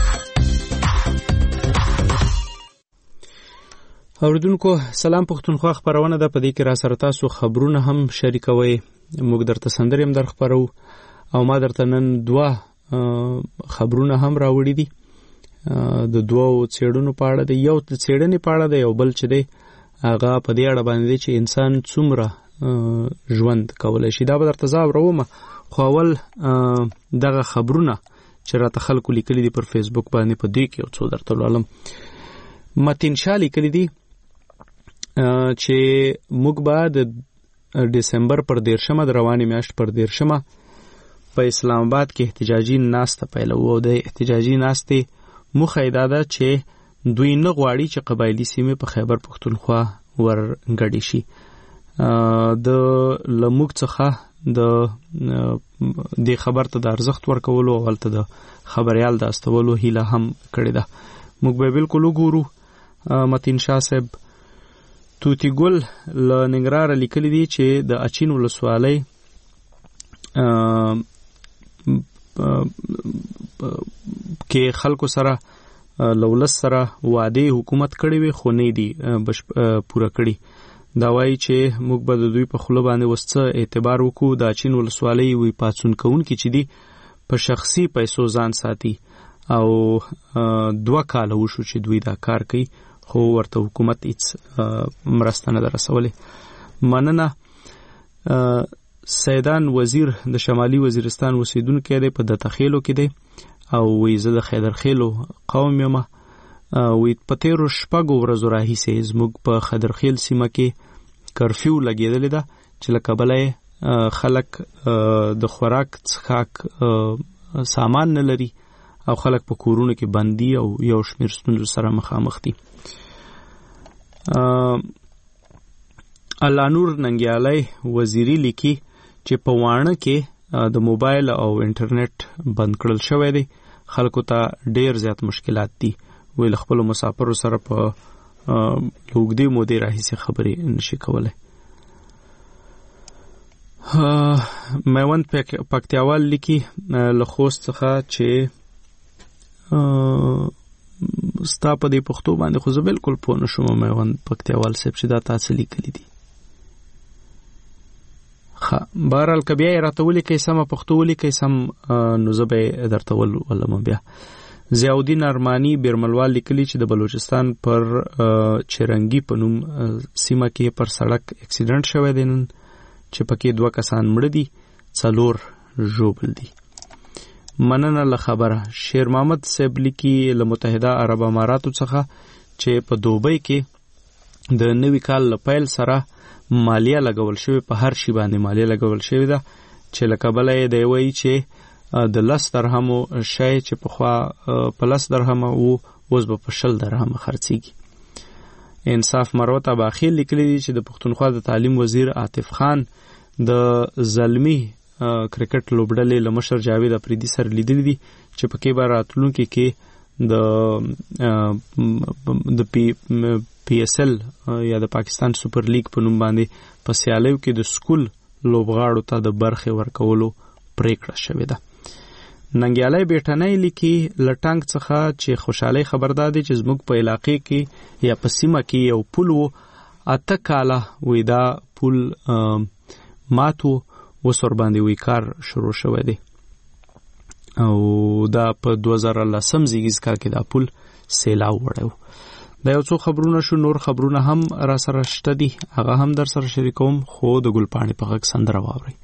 اوریدونکو سلام پښتونخوا خبرونه ده. په دې کې را سره تاسو خبرونه هم شریکوي. موږ درته سندرې هم در خبرو او ما درته نن دوه خبرونه هم راوړي دي د دوه څېړنو په اړه. د یو څېړنې په اړه د یو بل چې دی هغه په دې اړه باندې چې انسان څومره ژوند کولی شي. دا به درته زه اورم خو اول دغه خبرونه چې راته خلکو لیکلي دي پر فیسبوک باندې په دې کې یو څو درته ولولم. متین شاه لیکلي دي چې موږ به د ډسمبر پر دیرشمه د روانې میاشت پر دیرشمه په اسلام آباد کې احتجاجي ناسته پیلوو. او د احتجاجي ناستې موخه یې دا ده چې دوی نه غواړي چې قبایلي سیمې په خیبر پښتونخوا ورګډې شي. د له موږ څخه د دې خبر ته د ارزښت ورکولو او هلته د خبریال د استولو هیله هم کړې ده. موږ به بالکل وګورو. متین شاه صاحب توتی ګل له ننګرهار لیکلي دي چې د اچین ولسوالۍ کې خلکو سره لولس سره وعده حکومت کړی وي خو نه دي پوره کړی. دا وایي چې موږ به د دوی په خوله باندې وسڅه اعتبار وکړو. د اچین ولسوالۍ وی پاڅون کوونکي چې دي په شخصي پیسو ځان ساتي او دوه کاله وشو چې دوی دا کار کوي خو ورته حکومت هیڅ مرسته نه ده رسولې. مننه. سیدان وزیر د شمالي وزیرستان اوسیدونکی دی، په دتخیلو کې دی او وی زه د خیدرخیلو قوم یم. وی په تیرو شپږو ورځو راهیسې زموږ په خیدرخیل سیمه کې کرفیو لګېدلې ده چې له کبله خلک د خوراک څښاک سامان نه لري او خلک په کورونو کې بندي او یو شمیر ستونزو سره مخامخ دي. الله نور ننګیالی وزیری لیکي چې په واڼه کې د موبایل او انټرنیټ بند کړل شوی دی. خلکو ته ډیر زیات مشکلات دي. ویل خپل مسافرو سره په لوګدي مودې راهیسې خبرې نشي کولای. میوند پکتیاوال لیکي له خوست څخه چې ستا په دې پښتو باندې خو زه بالکل پوه نه شوم میوند پکتیاوال صاحب چې دا تاسو لیکلي دي. ښه بهرحال که بیا یې راته ولیکئ سمه پښتو ولیکئ سم نو زه به یې درته ولولم. بیا ضیاءالدین ارماني بیرملوال لیکلي چې د بلوچستان پر چرنګي په نوم سیمه کې پر سړک اکسیډنټ شوی دی نن چې پکې دوه کسان مړه دي څلور ژوبل دي. مننه له خبره. شیر محمد صاحب لیکي له متحده عرب اماراتو څخه چې په دوبۍ کې د نوي کال له پیل سره مالیه لګول شوې، په هر شي باندې مالیه لګول شوې ده چې له کبله یې دی وایي چې د لس درهمو شی چې پخوا په لس درهمه و اوس به په شل درهمه خرڅېږي. انصاف مروت اباخیل لیکلی دي چې د پښتونخوا د تعلیم وزیر عاطف خان د زلمی کرکټ لوبډلې له مشر جاوید افریدي سره لیدلي دي چې پکې به راتلونکي کې د د پی پی ایس ایل یا د پاکستان سپر لیګ په نوم باندې په سیالیو کې د سکول لوبغاړو ته د برخې ورکولو پریکړه شوې ده. ننګیالی بیټنۍ لیکي له ټانک څخه چې خوشحالۍ خبردار دی چې زموږ په علاقې کې یا په سیمه کې یو پل و، اته کاله وی دا پل ماتو، اوس ورباندې وی کار شروع شوی دی او دا په دوه زره لسم زیږیز کال کې دا پل سیلاو وړی و. دا یو څو خبرونه شو. نور خبرونه هم را سره شته دي، هغه هم در سره شریکوم، خو د ګلپاڼې په غږ سندره واورئ.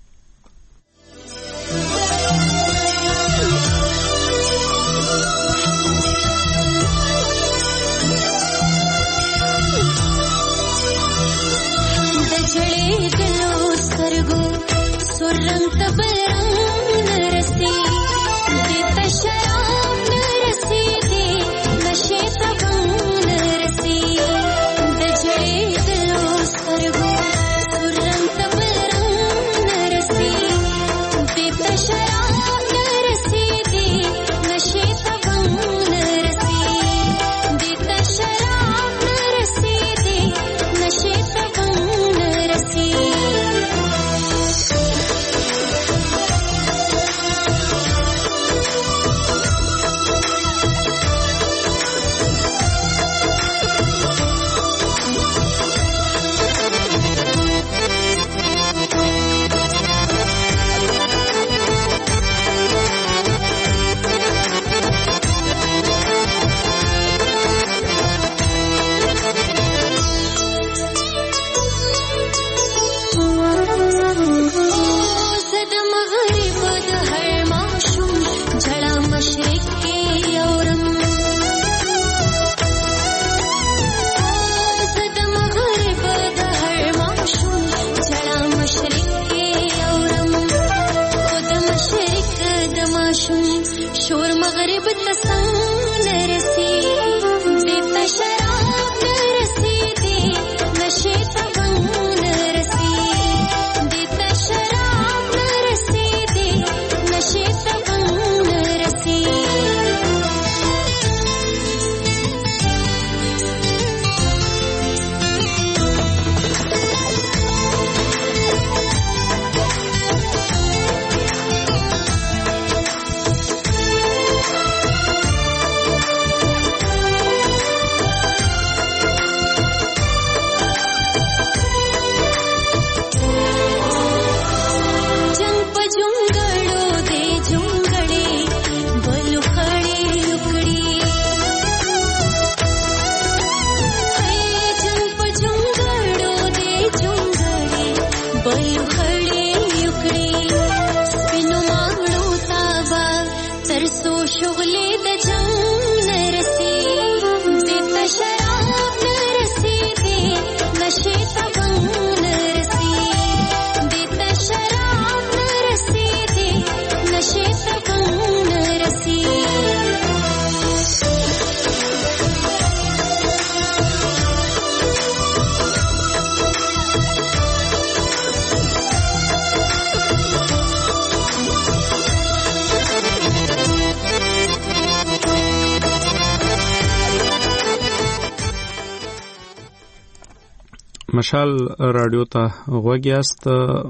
مشال رادیو ته غوږ یاست.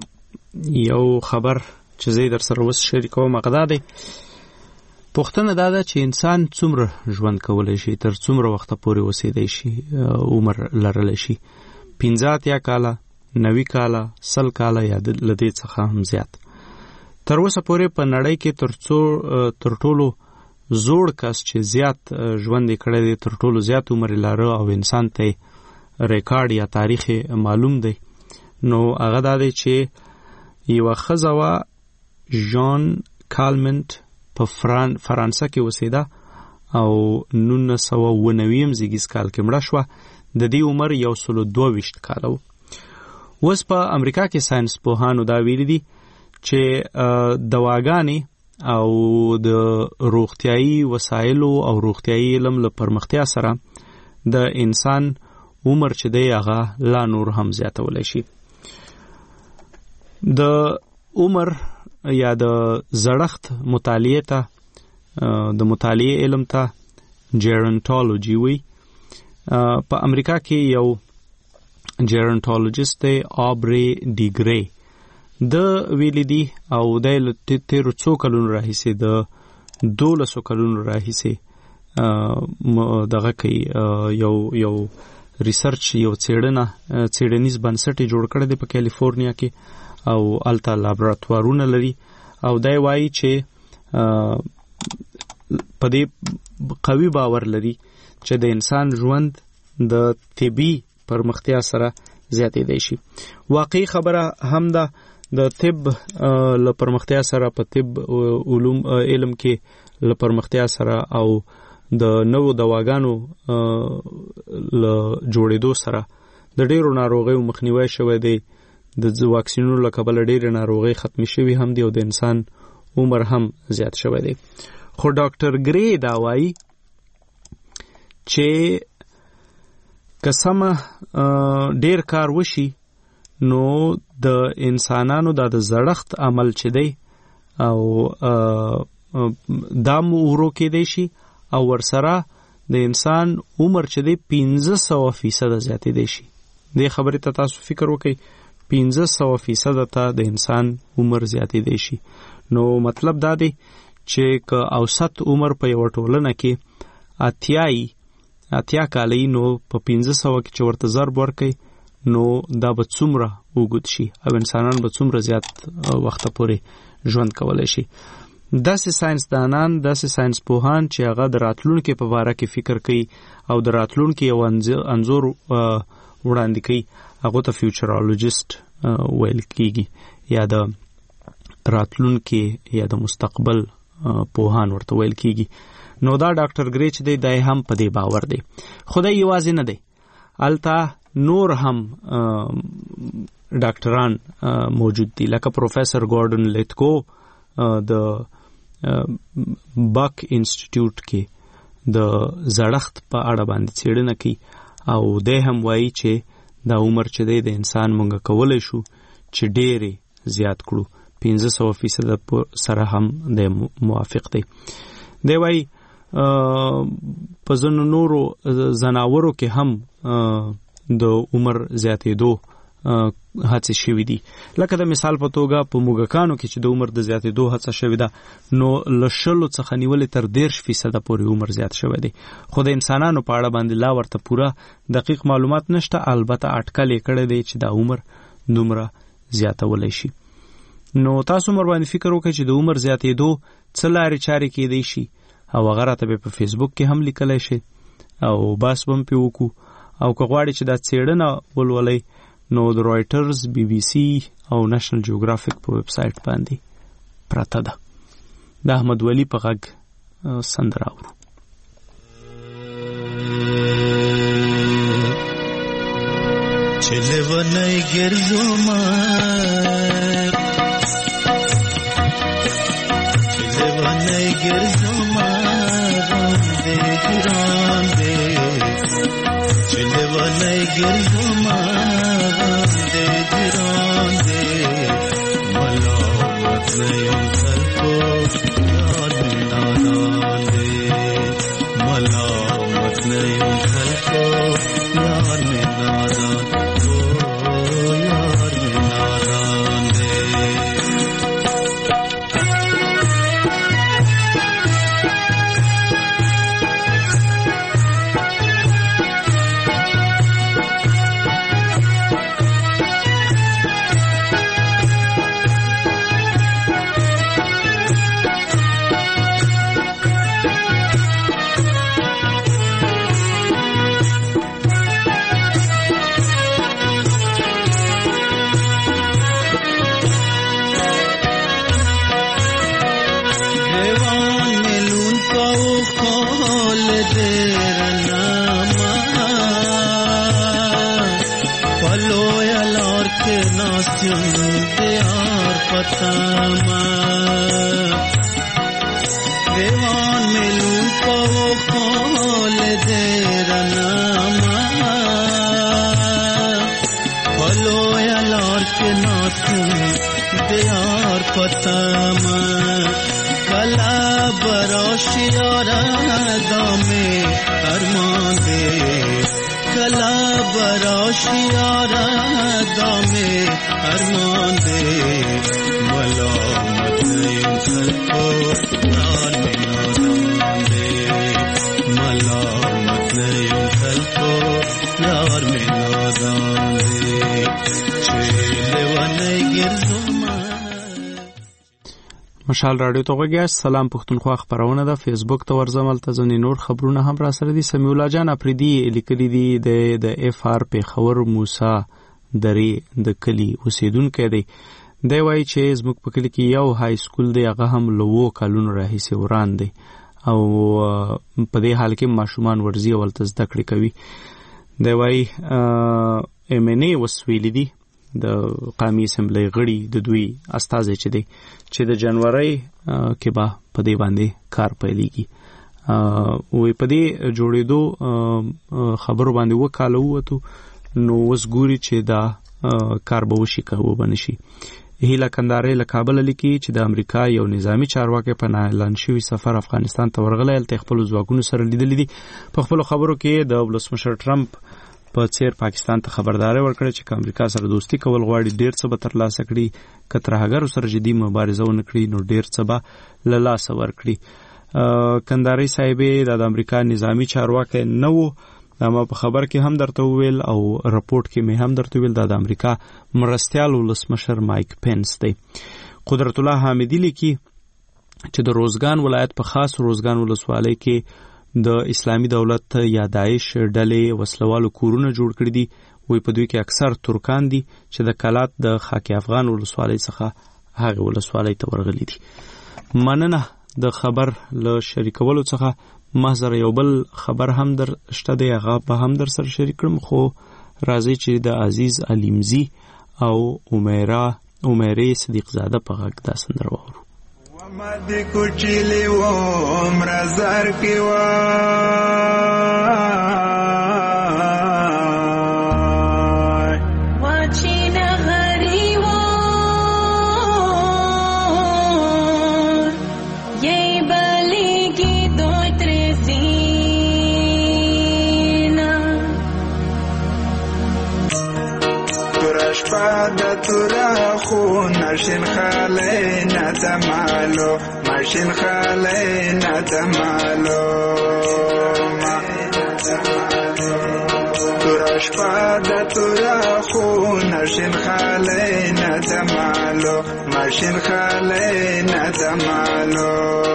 یو خبر چې زه در سره وس شریکوم هغه دی پوښتنه دا ده چې انسان څومره ژوند کولی شي، تر څومره وخته پورې اوسېدی شي، عمر لرلی شي، پنځه اتیا کاله، نوي کاله، سل کاله یا له دې څخه هم زیات. تر اوسه پورې په نړۍ کې تر څو تر ټولو زوړ کس چې زیات ژوند یې کړی دی، تر ټولو زیات عمر یې لاره او انسان ته ریکارډ یا تاریخ معلوم دی، نو هغه دا دی چې یوه ښځه وه ژان کالمنټ په فران فرانسه کې اوسېده او نولس سوه اوه نوي زیږیز کال کې مړه شوه. د دې عمر یو سلو دوه ویشت کاله و. اوس په امریکا کې ساینس پوهانو دا ویلي دي چې دواګانې او د روغتیایي وسایلو او روغتیایي علم له پرمختیا سره د انسان عمر چې دی هغه لا نور هم زیاتولی شي. د عمر یا د زړښت مطالعه ته د مطالعه علم ته جیرنټالوجي وی. په امریکا کې یو جیرنټالوجیست دی آبری ډی گری، د ویلي دی او د تیرو څو کلونو راهیسې د دولسو کلونو راهیسې دغه کوي یو یو ریسرچ یو څېړنه څېړنیز بنسټ یې جوړ کړی دی په کالیفورنیا کې او هلته لابراتوارونه لري او دی وایي چې په دې قوي باور لري چې د انسان ژوند د طبي پرمختیا سره زیاتېدی شي. واقعي خبره هم ده د طب له پرمختیا سره په طب علوم علم کې له پرمختیا سره او د نوو دواګانو له جوړېدو سره د ډېرو ناروغیو مخنیوی شوی دی، د واکسینونو له کبله ډېرې ناروغۍ ختمې شوي هم دي او د انسان عمر هم زیات شوی دی. خو ډاکټر ګری دا وایي چې که سمه ډېر کار وشي نو د انسانانو دا د زړښت عمل چې دی او دا مو ورو کېدی شي او ورسره د انسان عمر چې دی پنځه سوه فیصده زیاتېدی شي. دې خبرې ته تاسو فکر وکئ، پنځه سوه فیصده ته د انسان عمر زیاتېدی شي. نو مطلب دا دی چې که اوسط عمر په یوه ټولنه کې اتیایي اتیا کالی نو په پنځه سوه کې چې ورته ضرب ورکئ نو دا به څومره اوږد شي او انسانان به څومره زیات وخته پورې ژوند کولی شي. داسې ساینسدانان، داسې ساینس پوهان چې هغه د راتلونکي په باره کې فکر کوي او د راتلونکي یو انځور وړاندې کوي، هغو ته فیوچرالوجیسټ ویل کیږي یا د راتلونکي یا د مستقبل پوهان ورته ویل کیږي. نو دا ډاکټر ګری چې دی دا هم په دې باور دی. خدای یوازې نه دی، هلته نور هم ډاکټران موجود دي، لکه پروفیسر ګورډن لیتکو د باک انسټیټیوټ کې د زړښت په اړه باندې څېړنه کوي او دی هم وایي چې دا عمر چې دی د انسان مونږ کولی شو چې ډېرې زیات کړو، پنځه سوه فیصده سره هم دی موافق دی. دی وایي په ځینو نورو ځناورو کې هم د عمر زیاتېدو هڅې شوي دي، لکه د مثال په توګه په موږکانو کې چې د عمر د زیاتېدو هڅه شوې ده نو له شلو څخه نیولې تر دېرش فیصده پورې عمر زیات شوی دی. خو د انسانانو په اړه باندې لا ورته پوره دقیق معلومات نشته، البته اټکل یې کړی دی چې دا عمر دومره زیاتولی شي. نو تاسو مر باندې فکر وکړئ چې د عمر زیاتېدو څه لارې چارې کېدی شي او هغه راته به په فیسبوک کې هم لیکلی شي او بحث به هم پرې وکړو. او که غواړئ چې دا څېړنه ولولئ نو د رایټرز، بی بی سی او نشنل جیوګرافیک په ویب سایټ باندې پرته ده. د احمد ولی په غږ سندره اورو. چې لیونی ګرځومه چې لیونی ګرځومه غم دې ګران دې چې لیونی ګرځومه مشال رادیو ته غوږ یاست. سلام پښتونخوا خبرونه ده. فیسبوک ته ورځم، هلته ځینې نور خبرونه هم را سره دي. سمیع الله جان اپریدي لیکلي دي د د اف آر پېښور موسی درې د کلي اوسېدونکی دی. دی وایي چې زموږ په کلي کې یو های سکول دی، هغه هم له اوو کلونو راهیسې وران دی او په دې حال کې ماشومان ورځي او هلته زده کړې کوي. دی وایي ایم این اے اوس ویلي دي د قومي اسمبلی غړي د دوی استازي چې دی چې د جنوري کې به په دې باندې کار پیلېږي. وې په دې جوړېدو خبرو باندې وکاله ووتو نو اوس ګوري چې دا کار به وشي که وبنشي. هیله کندارې له کابل لیکي چې د امریکا یو نظامی چارواکي په اعلان شوی سفر افغانستان ته ورغلی، هلته خپل ځواکونو سره لیدلي دي. په خپلو خبرو کې د ولسمشر ټرمپ په څیر پاکستان ته خبرداري ورکړه چې امریکا سره دوستی کول غواړي ډیر څه به ترلاسه کړي، که ترهګرو سره جدي مبارزه ونه کړي نو ډیر څه به له لاسه ورکړي. کنداري صاحبې د امریکا نظامی چارواکي نه و، دا ما په خبر کې هم درته وویل او رپورټ کې مې هم درته وویل دا د امریکا مرستیال ولسمشر مایک پینس دی. قدرت الله حامدی لیکي چې د روزګان ولایت په خاص روزګان ولسوالۍ کې د اسلامي دولت یا داعش ډلې وسلوالو کورونه جوړ کړي دي. وی په دوی کې اکثر ترکان دي چې د کلات د خاکی افغان ولسوالۍ څخه هغه ولسوالۍ ته ورغلي دي. مننه د خبر له شریکولو څخه. محضر یو بل خبر هم در شته دی، هغه به هم در سره شریک کړم، خو راځي چې د عزیز علیمزی او عمیرا عمیرې صدیق زاده په غږ دا سندره واورو. مد کوچلی و عمر زر کی و تورا خو نشین خاله ندمالو ماشین خاله ندمالو تورا شپا د تورا خو نشین خاله ندمالو ماشین خاله ندمالو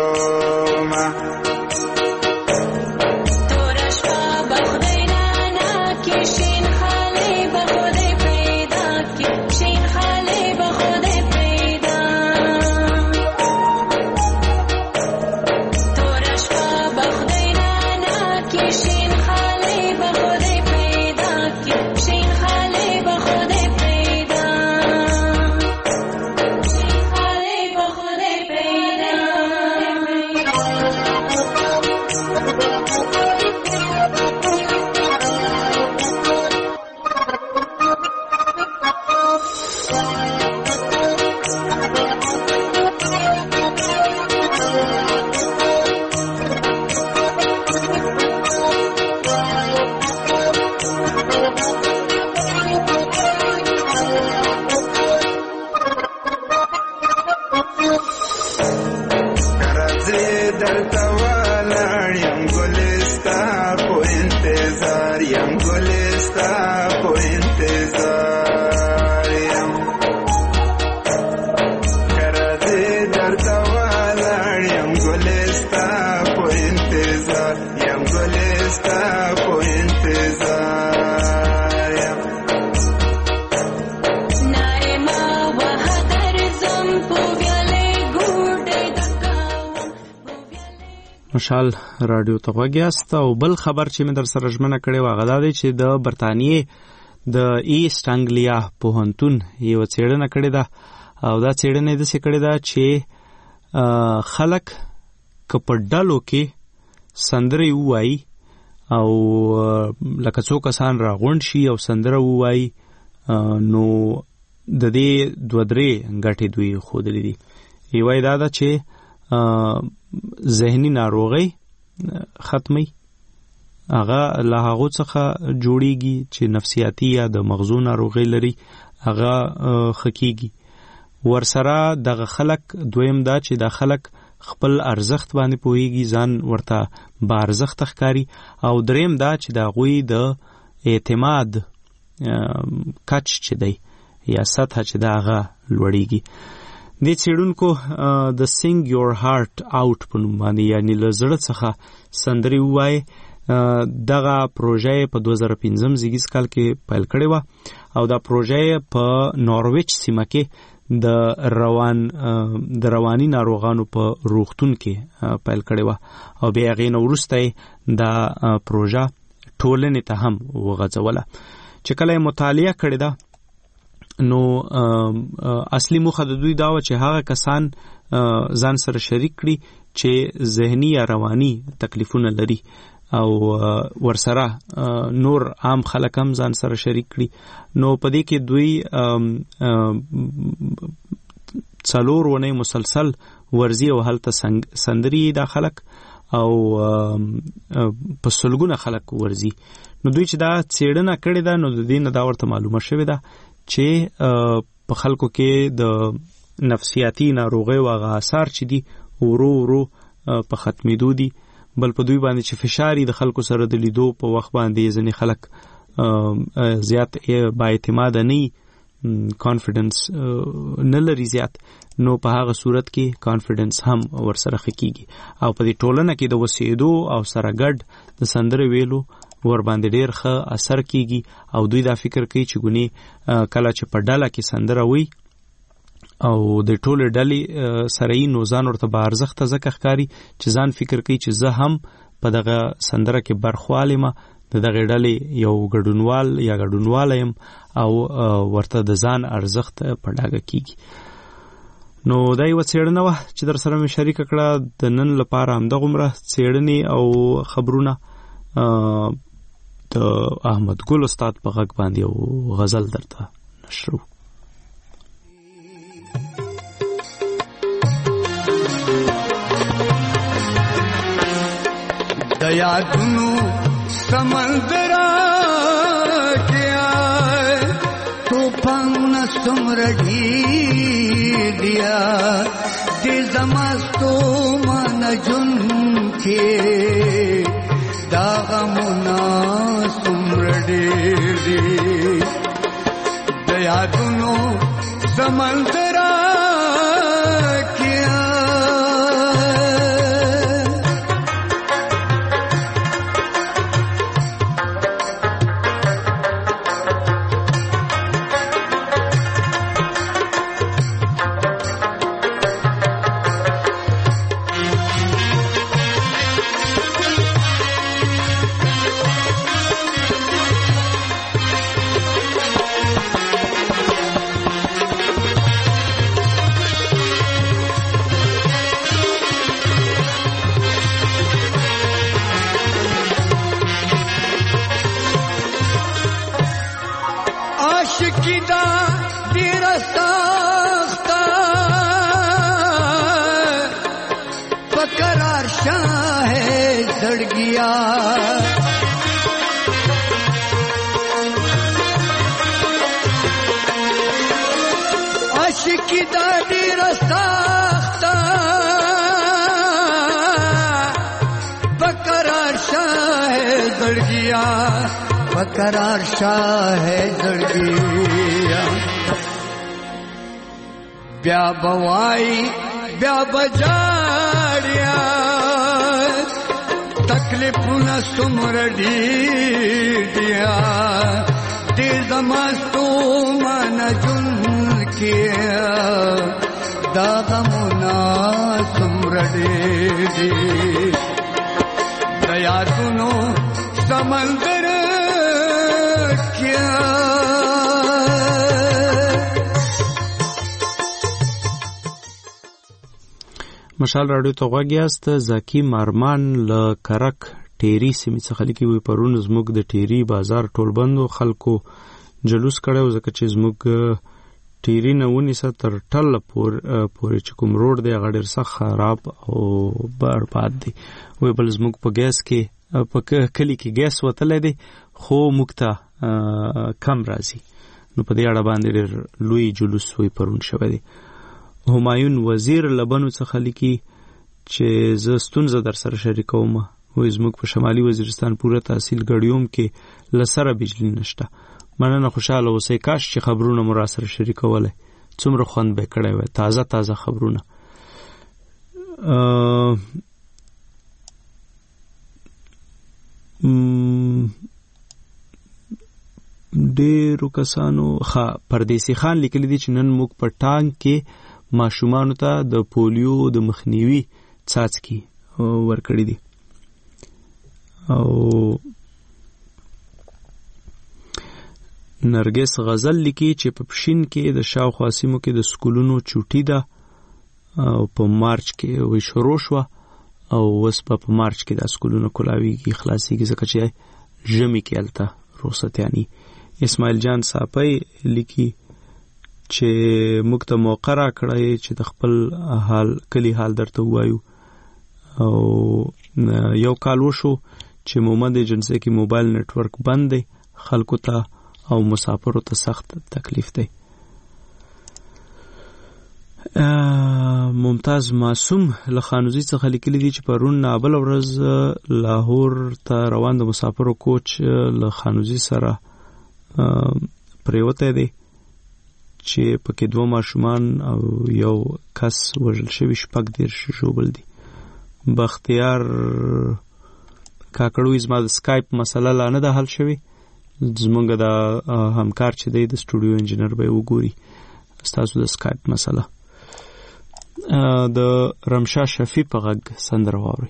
مشال رادیو ته غوږیاست. او بل خبر چې مې در سره ژمنه کړې و هغه دا دی چې د برطانیې د ایسټ انګلیا پوهنتون یو څېړنه کړې ده او دا څېړنه یې داسې کړې ده چې خلک که په ډلو کې سندرې ووایي او لکه څو کسان راغونډ شي او سندره ووایي نو د دې دوه درې ګټې دوی ښودلې دي. یوه یې دا ده چې ذهني ناروغي ختمي، هغه له هغو څخه جوړیږي چې نفسیاتي یا د مغزو ناروغي لري، هغه خکېږي. ورسره دغه خلک دویم دا چې د خلک خپل ارزښت باندې پوهیږي، ځان ورته با ارزښت ښکاري. او دریم دا چې د هغوی د اعتماد کچ چې دی یا سطح چې دا هغه لوړیږي. دې څېړونکو د سینګ یور هارت آوټ په نوم باندې یعنې له زړه څخه سندرې ووایي دغه پروژه په دوه زره پنځم زیږیز کال کې پیل کړې وه او دا پروژه په نارویچ سیمه کې د روان د رواني ناروغانو په روغتون کې پیل کړې وه او بیا هغې نه وروسته دا پروژه ټولنې ته هم وغځوله. چې کله یې مطالعه کړې ده نو اصلي موخه د دوی دا و چې هغه کسان ځان سره شریک کړي چې ذهني یا رواني تکلیفونه لري او ورسره نور عام خلک هم ځان سره شریک کړي. نو په دې کې دوی څلور ونې مسلسل ورزي او هلته سندري دا خلک او په سلګونه خلک ورزي. نو دوی چې دا څېړنه کړې ده نو د دې نه دا ورته معلومه شوې ده چې په خلکو کې د نفسیاتي ناروغۍ او هغه آثار چې دي ورو ورو په ختمېدو دي. بل په دوی باندې چې فشار د خلکو سره د لیدو په وخت باندې ځینې خلک زیات با اعتماده نه وي، کانفیډنس نه لري زیات، نو په هغه صورت کې کانفیډنس هم ورسره ښه کېږي او په دې ټولنه کې د اوسېدو او سره ګډ د سندرې ویلو ور باندې ډېر ښه اثر کېږي او دوی دا فکر کوي چې ګونې کله چې په ډله کې سندره وي او د ټولې ډلې سره یې نو ځان ورته با ارزښته ځکه ښکاري چې ځان فکر کوي چې زه هم په دغه سندره کې برخوال یم، د دغې ډلې یو ګډونوال یا ګډونواله یم او ورته د ځان ارزښت په ډاګه کېږي. نو دا یوه څېړنه وه چې در سره مې شریکه کړه. د نن لپاره همدغومره څېړنې او خبرونه. د احمد ګل استاد په غږ باندې یو غزل درته نشرو. د یادونو سمندر کیا طوفان څومره ډېر د زمستو من جون کې دا غمونه څومره ډېر د یادونو سمندر کیا عاشقی دا ډیر سخت بقرار شاه زړګیا بقرار شاه زړګیا بیا بوای بیا بجاړیا تکلیفونه څومره ډېر دي زمستو من جون کیا دا غمونه څومره ډېر دي د یادونو سمندر کیا. مشال راډیو ته غوږ یاست. زاکی مارمان له کرک ټیری سیمې څخه لیکي وي پرون زموږ د ټیری بازار ټول بندو خلکو جلوس کړی ځکه چې زموږ ټیری نه ونیسه تر ټله پورې چې کوم روډ دی هغه ډېر سخت خراب او برباد دی. وی بل زموږ په ګیس کې په کلي کې ګیس وتلی دی خو موږ ته کم راځي. نو په دې اړه باندې ډېر لوی جلوس وی پرون شوی دی. همایون وزیر لبنو څخه لیکي چې زه ستونزه در سره شریکوم. وی زموږ په شمالي وزیرستان پوره تحصیل ګړیوم کې له سره بجلی نشته. مننه، خوشاله اوسئ. کاش چې خبرونه مو را سره شریکولی، څومره خوند به کړی وی، تازه تازه خبرونه. ډېرو کسانو ښه پردیسي خان لیکلی دی چې نن موږ په ټانک کې ماشومانو ته د پولیو د مخنیوي څاڅکي ورکړي دي. او نرګس غزل لیکي چې په پښین کې د شاوخوا سیمو کې د سکولونو چوټي ده او په مارچ کې وی شروع شو او اوس په مارچ کې د سکولونو کولاویږي خلاصيږي ځکه چې ژمي کې الته رخصت یعنی اسماعیل جان صاحب لیکي چې موږ ته موقع را کړی چې د خپل حال کلی حال درته وایو او یو کال وشو چې مومند ایجنسی کې موبایل نتورک بند دی خلکو ته او مسافرو ته سخت تکلیف دی. ممتاز معصوم له خانوزي څخه لیکلي دي چې پرون نابل ورځ لاهور ته روان د مسافرو کوچ له خانوزي سره پریوته دی چې پکې دوه ماشومان او یو کس وژل شوي شپږ دېرش ژوبل دي. بختیار کاکړوي زما د سکایپ مسله لا نه ده حل شوې، زمونږ د همکار چې دی د سټوډیو انجینر به وګوري ستاسو د سکایپ مسله. د رمشا شفیع په غږ سندره واورئ.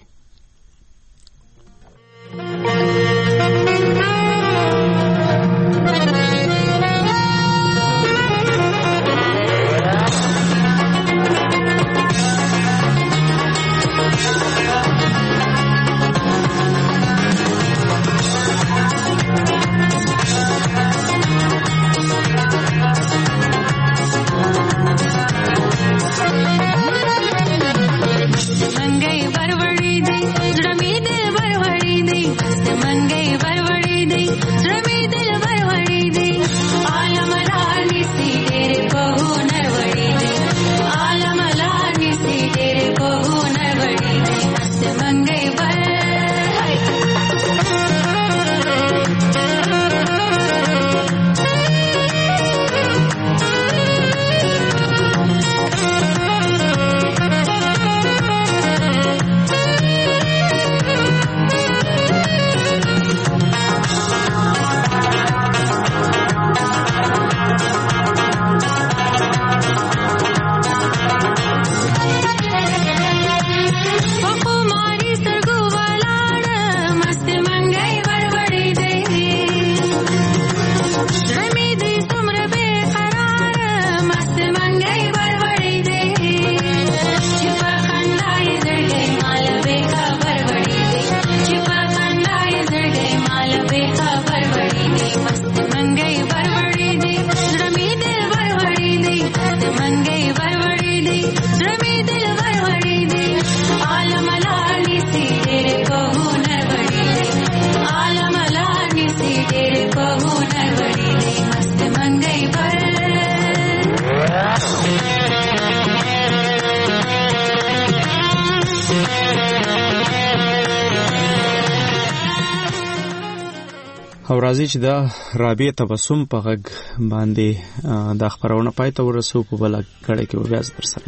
او راځي چې دا رابعه تبسم په غږ باندې دا خبرونه پای ته ورسو په بل غړې کې بیا در سره.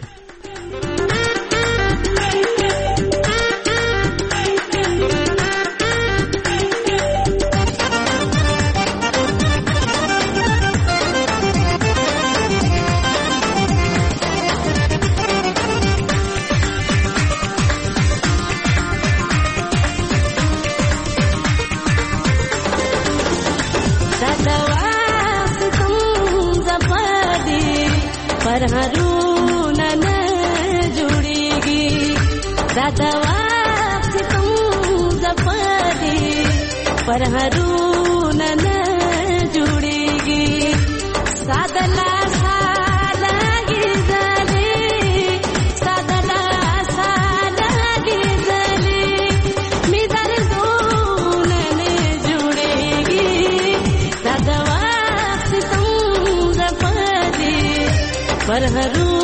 परहरुना न जुड़ेगी दादवा से तुम जपदी परहरुना न जुड़ेगी सादला साला गिजले सादला साला गिजले मिदर दून न जुड़ेगी दादवा से तुम जपदी परहरू